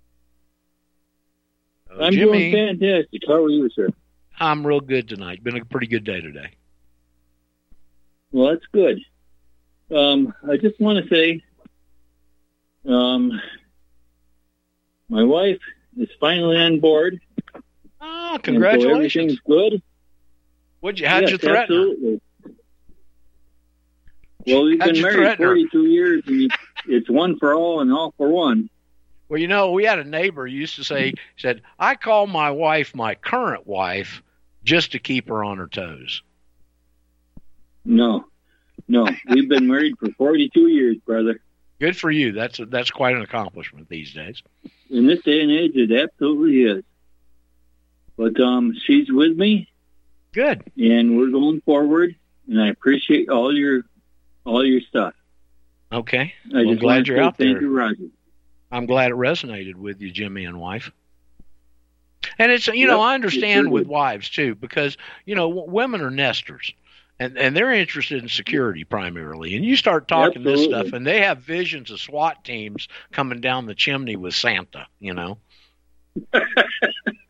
Oh, I'm Jimmy. doing fantastic. How are you, sir? I'm real good tonight. Been a pretty good day today. Well, that's good. Um, I just want to say, um, my wife is finally on board. Oh, and so congratulations. everything's good. What'd you? How'd Yes, you threaten her? absolutely. Well, we've How'd been you married threaten her? forty-two years, and it's one for all and all for one. Well, you know, we had a neighbor who used to say, said, I call my wife my current wife just to keep her on her toes. No, no, we've been married for forty-two years, brother. Good for you. That's a, that's quite an accomplishment these days. In this day and age, it absolutely is. But um, she's with me. Good. And we're going forward, and I appreciate all your all your stuff. Okay. I Well, I'm just glad want to you're say out thank there. you, Roger. I'm glad it resonated with you, Jimmy and wife. And it's, you Yep, know, I it understand sure with did. wives too, because, you know, w- women are nesters and, and they're interested in security primarily. And you start talking this Absolutely. stuff and they have visions of SWAT teams coming down the chimney with Santa, you know.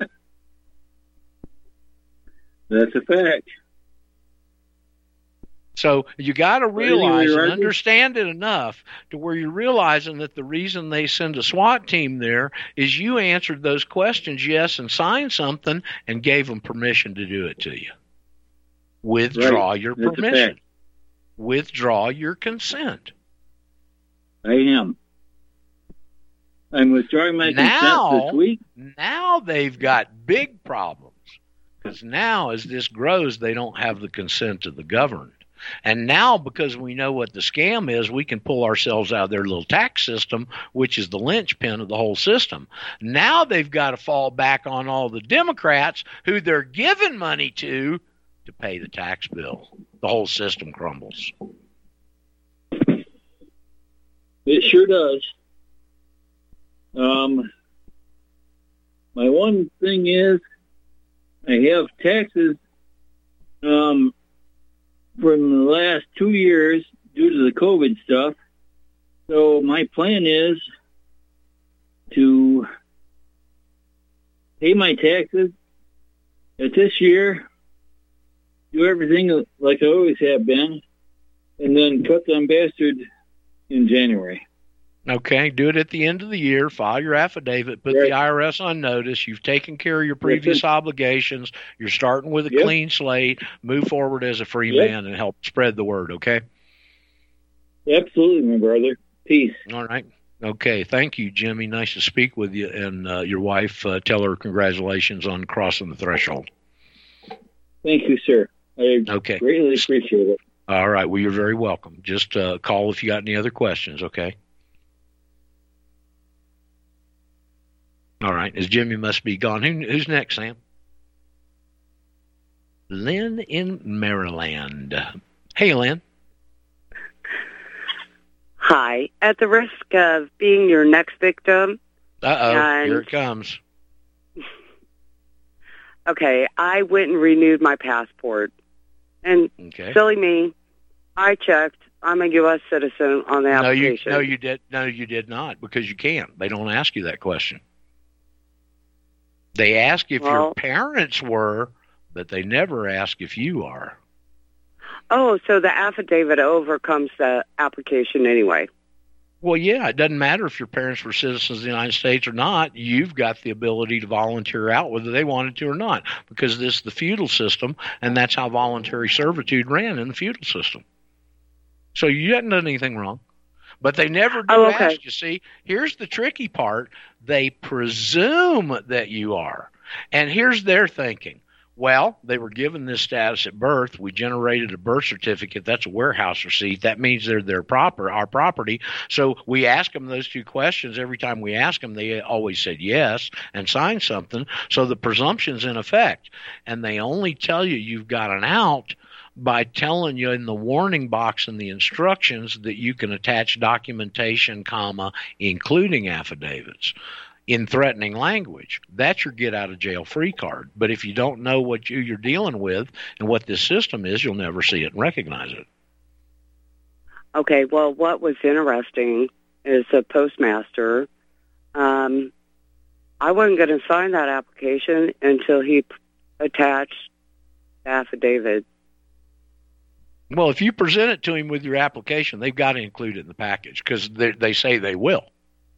That's a fact. So you got to realize anyway, and Roger. understand it enough to where you're realizing that the reason they send a SWAT team there is you answered those questions yes and signed something and gave them permission to do it to you. Withdraw Right. your That's a permission. fact. Withdraw your consent. I am. I'm withdrawing my consent Now, this week. now they've got big problems because now as this grows, they don't have the consent of the governed. And now, because we know what the scam is, we can pull ourselves out of their little tax system, which is the linchpin of the whole system. Now they've got to fall back on all the Democrats who they're giving money to to pay the tax bill. The whole system crumbles. It sure does. Um, my one thing is, I have taxes um, from the last two years due to the COVID stuff. So my plan is to pay my taxes at this year, do everything like I always have been, and then cut them bastard in January. Okay, do it at the end of the year, file your affidavit, put Right. the I R S on notice, you've taken care of your previous sir. obligations, you're starting with a Yep. clean slate, move forward as a free Yep. man and help spread the word, okay? Absolutely, my brother. Peace. All right. Okay, thank you, Jimmy. Nice to speak with you, and uh, your wife, uh, tell her congratulations on crossing the threshold. Thank you, sir. I Okay. greatly appreciate it. All right, well, you're very welcome. Just uh, call if you got any other questions, okay? All right, as Jimmy must be gone. Who, who's next, Sam? Lynn in Maryland. Hey, Lynn. Hi. At the risk of being your next victim, Uh-oh, And- here it comes. okay, I went and renewed my passport. And Okay. silly me, I checked. I'm a U S citizen on the No, you, application. no, you did. No, you did not, because you can't. They don't ask you that question. They ask if your Well- parents were, but they never ask if you are. Oh, so the affidavit overcomes the application anyway. Well, yeah, it doesn't matter if your parents were citizens of the United States or not. You've got the ability to volunteer out whether they wanted to or not, because this is the feudal system, and that's how voluntary servitude ran in the feudal system. So you hadn't done anything wrong. But they never do Oh, okay. ask. You see, here's the tricky part. They presume that you are. And here's their thinking. Well, they were given this status at birth. We generated a birth certificate. That's a warehouse receipt. That means they're their proper, our property. So we ask them those two questions. Every time we ask them, they always said yes and signed something. So the presumption's in effect. And they only tell you you've got an out by telling you in the warning box and the instructions that you can attach documentation, comma, including affidavits in threatening language. That's your get out of jail free card. But if you don't know what you, you're dealing with and what this system is, you'll never see it and recognize it. Okay, well, what was interesting is the postmaster, um, I wasn't going to sign that application until he p- attached the affidavit. Well, if you present it to him with your application, they've got to include it in the package because they, they say they will.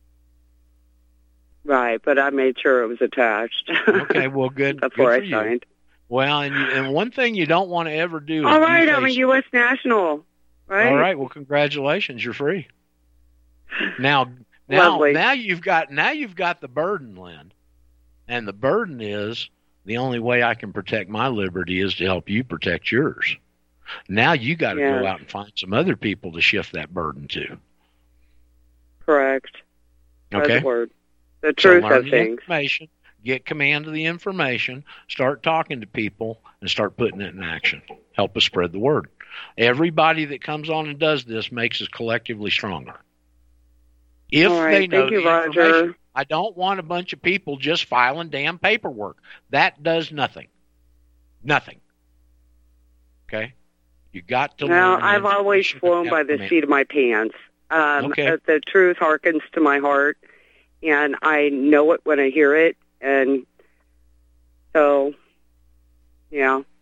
Right, but I made sure it was attached. Okay, well, good. Before good for I you. signed. Well, and, you, and one thing you don't want to ever do is All right, you I'm a face- U S national. Right? All right, well, congratulations, you're free. Now, now, Lovely. now you've got now you've got the burden, Lynn, and the burden is the only way I can protect my liberty is to help you protect yours. Now you got to Yes. go out and find some other people to shift that burden to. Correct. Spread Okay. the word. The So truth learn of the things. information, get command of the information, start talking to people, and start putting it in action. Help us spread the word. Everybody that comes on and does this makes us collectively stronger. If All right, they know thank you, the Roger. information, I don't want a bunch of people just filing damn paperwork. That does nothing. Nothing. Okay? You got to Now, learn. I've the always information flown that by have the come in. seat of my pants. Um, Okay. uh, The truth harkens to my heart, and I know it when I hear it. And so, yeah.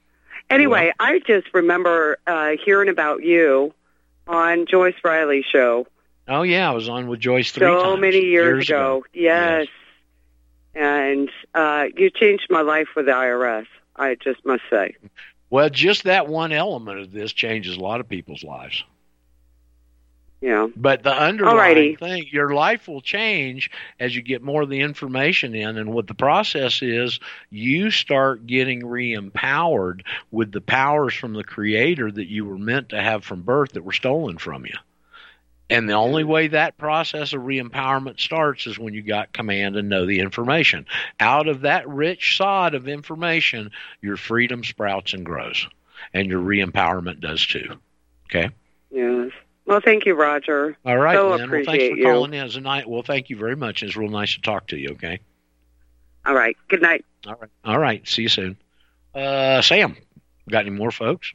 Anyway, well, I just remember uh, hearing about you on Joyce Riley's show. Oh, yeah, I was on with Joyce three so times. So many years, years ago. ago. Yes. yes. And uh, you changed my life with the I R S, I just must say. Well, just that one element of this changes a lot of people's lives. Yeah. But the underlying Alrighty. thing, your life will change as you get more of the information in. And what the process is, you start getting re-empowered with the powers from the Creator that you were meant to have from birth that were stolen from you. And the only way that process of re-empowerment starts is when you got command and know the information. Out of that rich sod of information, your freedom sprouts and grows. And your re-empowerment does too. Okay? Yes. Well, thank you, Roger. All right, so Lynn. Well, thanks for you. calling in tonight. Well, thank you very much. It's real nice to talk to you, okay? All right. Good night. All right. All right. See you soon. Uh, Sam, got any more folks?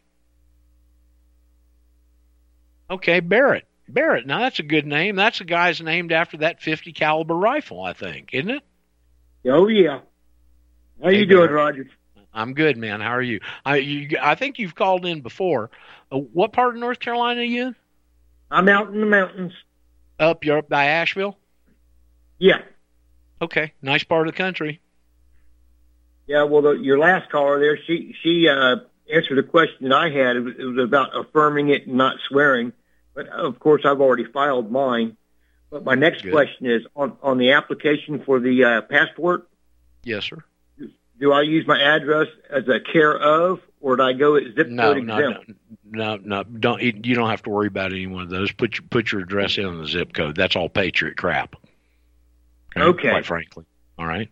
Okay, Barrett. Barrett. Now, that's a good name. That's a guy's named after that fifty caliber rifle, I think, isn't it? Oh, yeah. How hey, you doing, Barrett. Roger? I'm good, man. How are you? I, you, I think you've called in before. Uh, what part of North Carolina are you in? I'm out in the mountains. Up, you're up by Asheville? Yeah. Okay, nice part of the country. Yeah, well, the, your last caller there, she she uh, answered a question that I had. It was, it was about affirming it and not swearing. But, of course, I've already filed mine. But my next Good. question is, on, on the application for the uh, passport, yes, sir. do I use my address as a care of, or do I go at zip No, code no, exempt? no, no, no. Don't you don't have to worry about any one of those. Put your put your address in on the zip code. That's all Patriot crap. Okay. Quite frankly. All right.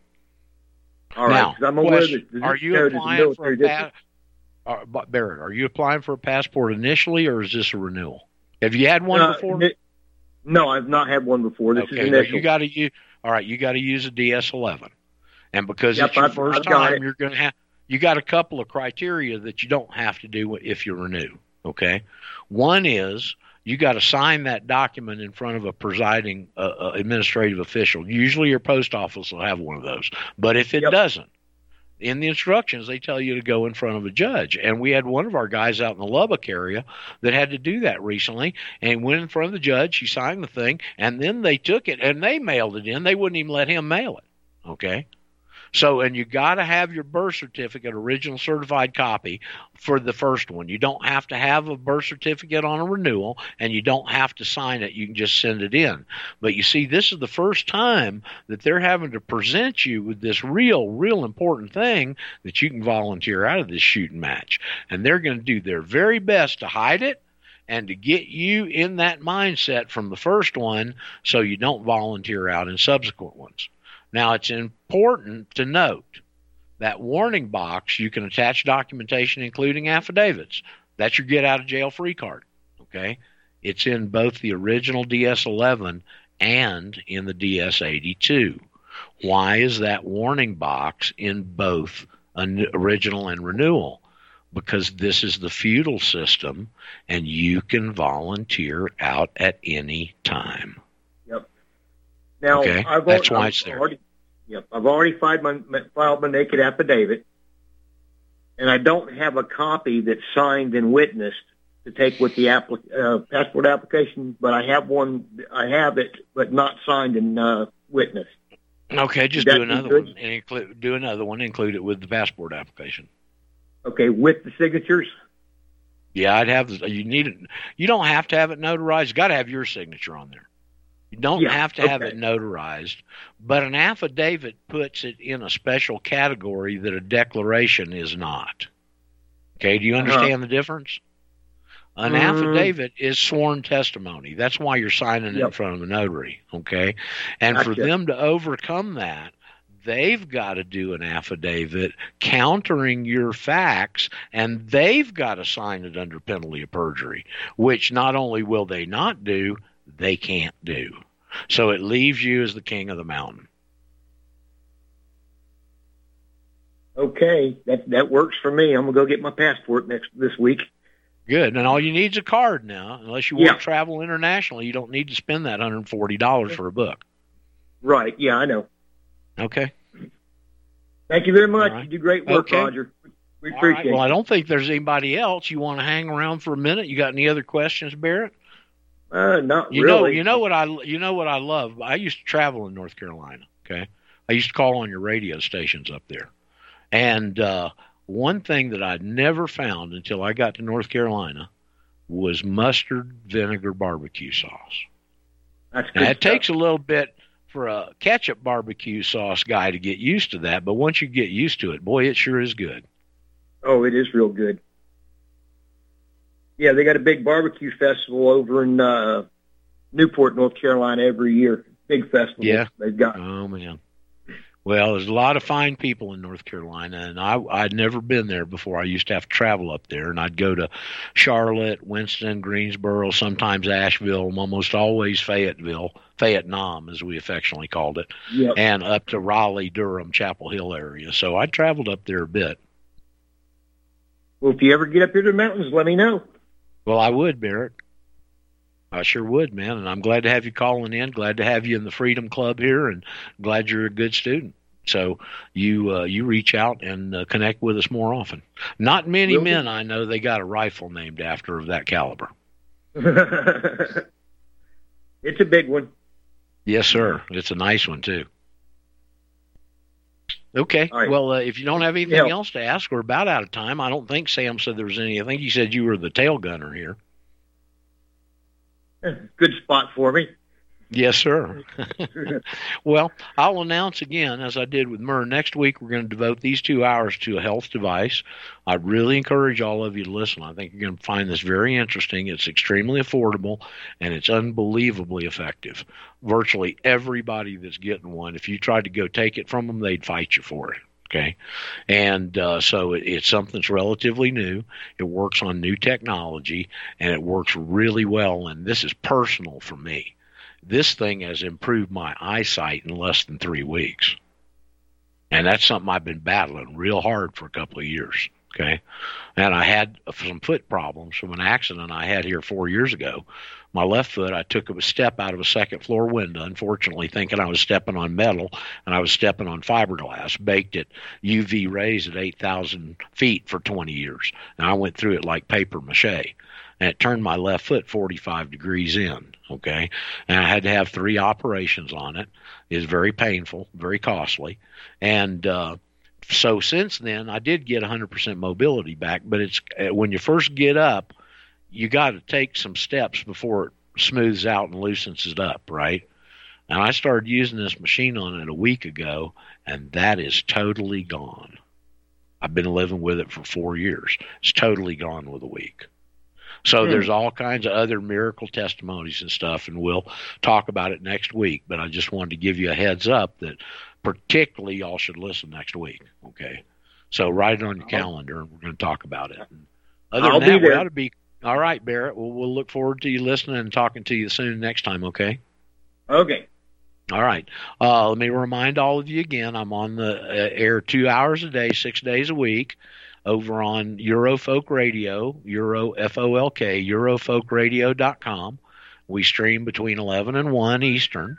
All right. Now, 'cause I'm aware question, that the zip are you code is a applying for military a district. pa- uh, Barrett? Are you applying for a passport initially, or is this a renewal? Have you had one Uh, before? ni- No, I've not had one before. This okay, is no, initial. you got to use. All right, you got to use a D S eleven, and because Yep, it's your I've- 1st I've got time, it. you're going to have. You got a couple of criteria that you don't have to do if you renew. Okay, one is you got to sign that document in front of a presiding uh, uh, administrative official. Usually, your post office will have one of those, but if it Yep. doesn't, in the instructions, they tell you to go in front of a judge. And we had one of our guys out in the Lubbock area that had to do that recently, and he went in front of the judge. He signed the thing, and then they took it and they mailed it in. They wouldn't even let him mail it. Okay. So, and you got to have your birth certificate, original certified copy, for the first one. You don't have to have a birth certificate on a renewal, and you don't have to sign it. You can just send it in. But you see, this is the first time that they're having to present you with this real, real important thing that you can volunteer out of this shooting match. And they're going to do their very best to hide it and to get you in that mindset from the first one so you don't volunteer out in subsequent ones. Now, it's important to note that warning box, you can attach documentation, including affidavits. That's your get-out-of-jail-free card, okay? It's in both the original D S eleven and in the D S eighty-two. Why is that warning box in both original and renewal? Because this is the feudal system, and you can volunteer out at any time. Yep. Now, okay, I've that's al- why I've it's there. Already, yep, I've already filed my, filed my naked affidavit, and I don't have a copy that's signed and witnessed to take with the appli- uh, passport application, but I have one. I have it, but not signed and uh, witnessed. Okay, just Would do that be another good? one and include do another one. Include it with the passport application. Okay, with the signatures. Yeah, I'd have. You need it. You don't have to have it notarized. You got to have your signature on there. You don't Yeah, have to have okay. it notarized, but an affidavit puts it in a special category that a declaration is not. Okay, do you understand Uh-huh. the difference? An Mm. affidavit is sworn testimony. That's why you're signing it in Yep. front of a notary. Okay, and for Gotcha. them to overcome that, they've got to do an affidavit countering your facts, and they've got to sign it under penalty of perjury, which not only will they not do, they can't do. So it leaves you as the king of the mountain. Okay, that that works for me. I'm gonna go get my passport next this week. Good. And all you need is a card now. Unless you Yeah. want to travel internationally, you don't need to spend that one hundred forty dollars for a book. Right? Yeah, I know. Okay. Thank you very much. All right. You do great work, Okay. Roger. We All appreciate right. Well, it. I don't think there's anybody else. You want to hang around for a minute? You got any other questions, Barrett? Uh, not You really. know, you know what I, you know what I love. I used to travel in North Carolina. Okay, I used to call on your radio stations up there, and uh, one thing that I'd never found until I got to North Carolina was mustard vinegar barbecue sauce. That's Now, good it stuff. takes a little bit for a ketchup barbecue sauce guy to get used to that, but once you get used to it, boy, it sure is good. Oh, it is real good. Yeah, they got a big barbecue festival over in uh, Newport, North Carolina every year. Big festival. Yeah. They've got. Oh, man. Well, there's a lot of fine people in North Carolina, and I, I'd never been there before. I used to have to travel up there, and I'd go to Charlotte, Winston, Greensboro, sometimes Asheville, almost always Fayetteville, Fayette-Nam, as we affectionately called it, Yep. and up to Raleigh, Durham, Chapel Hill area. So I traveled up there a bit. Well, if you ever get up here to the mountains, let me know. Well, I would, Barrett. I sure would, man, and I'm glad to have you calling in. Glad to have you in the Freedom Club here, and glad you're a good student. So you uh, you reach out and uh, connect with us more often. Not many Will do. men I know they got a rifle named after of that caliber. It's a big one. Yes, sir. It's a nice one too. Okay. All right. Well, uh, if you don't have anything Yeah. else to ask, we're about out of time. I don't think Sam said there was any. I think he said you were the tail gunner here. Good spot for me. Yes, sir. Well, I'll announce again, as I did with Murr, next week we're going to devote these two hours to a health device. I really encourage all of you to listen. I think you're going to find this very interesting. It's extremely affordable, and it's unbelievably effective. Virtually everybody that's getting one, if you tried to go take it from them, they'd fight you for it. Okay, and uh, so it, it's something that's relatively new. It works on new technology, and it works really well, and this is personal for me. This thing has improved my eyesight in less than three weeks. And that's something I've been battling real hard for a couple of years. Okay. And I had some foot problems from an accident I had here four years ago. My left foot, I took a step out of a second floor window, unfortunately, thinking I was stepping on metal, and I was stepping on fiberglass, baked at U V rays at eight thousand feet for twenty years. And I went through it like paper mache. And it turned my left foot forty-five degrees in, okay? And I had to have three operations on it. It was very painful, very costly. And uh, so since then, I did get one hundred percent mobility back, but it's when you first get up, you got to take some steps before it smooths out and loosens it up, right? And I started using this machine on it a week ago, and that is totally gone. I've been living with it for four years. It's totally gone with a week. So Hmm. there's all kinds of other miracle testimonies and stuff, and we'll talk about it next week. But I just wanted to give you a heads up that particularly y'all should listen next week, okay? So write it on your calendar, and we're going to talk about it. And other I'll than that, be we there. ought to be all right, Barrett. We'll, we'll look forward to you listening and talking to you soon next time, okay? Okay. All right. Uh, let me remind all of you again, I'm on the uh, air two hours a day, six days a week, over on Eurofolk Radio, Euro, F O L K, Eurofolk Radio dot com. We stream between eleven and one Eastern.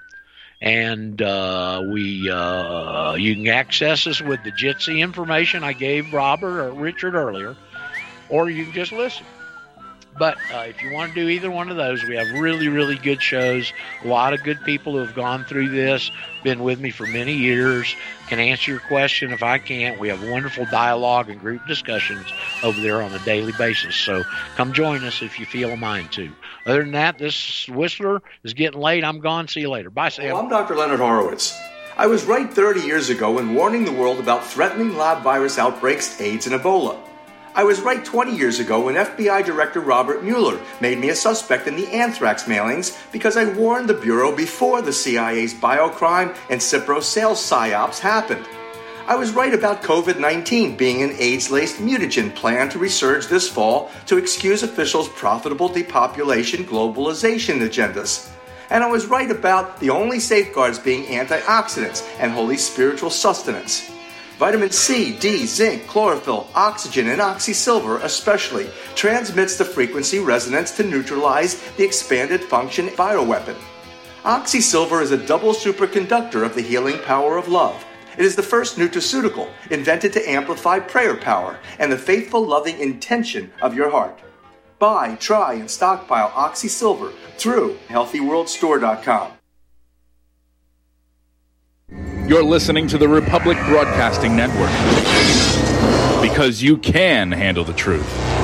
And uh, we uh, you can access us with the Jitsi information I gave Robert or Richard earlier, or you can just listen. But uh, if you want to do either one of those, we have really, really good shows. A lot of good people who have gone through this, been with me for many years, can answer your question if I can't. We have wonderful dialogue and group discussions over there on a daily basis. So come join us if you feel a mind to. Other than that, this Whistler is getting late. I'm gone. See you later. Bye, Sam. Well, I'm Doctor Leonard Horowitz. I was right thirty years ago in warning the world about threatening lab virus outbreaks, AIDS, and Ebola. I was right twenty years ago when F B I Director Robert Mueller made me a suspect in the anthrax mailings because I warned the Bureau before the C I A's biocrime and Cipro sales psyops happened. I was right about COVID nineteen being an AIDS-laced mutagen plan to resurge this fall to excuse officials' profitable depopulation globalization agendas. And I was right about the only safeguards being antioxidants and holy spiritual sustenance. Vitamin C, D, zinc, chlorophyll, oxygen, and oxysilver especially transmits the frequency resonance to neutralize the expanded function bioweapon. Oxysilver is a double superconductor of the healing power of love. It is the first nutraceutical invented to amplify prayer power and the faithful, loving intention of your heart. Buy, try, and stockpile Oxy Silver through healthy world store dot com. You're listening to the Republic Broadcasting Network, because you can handle the truth.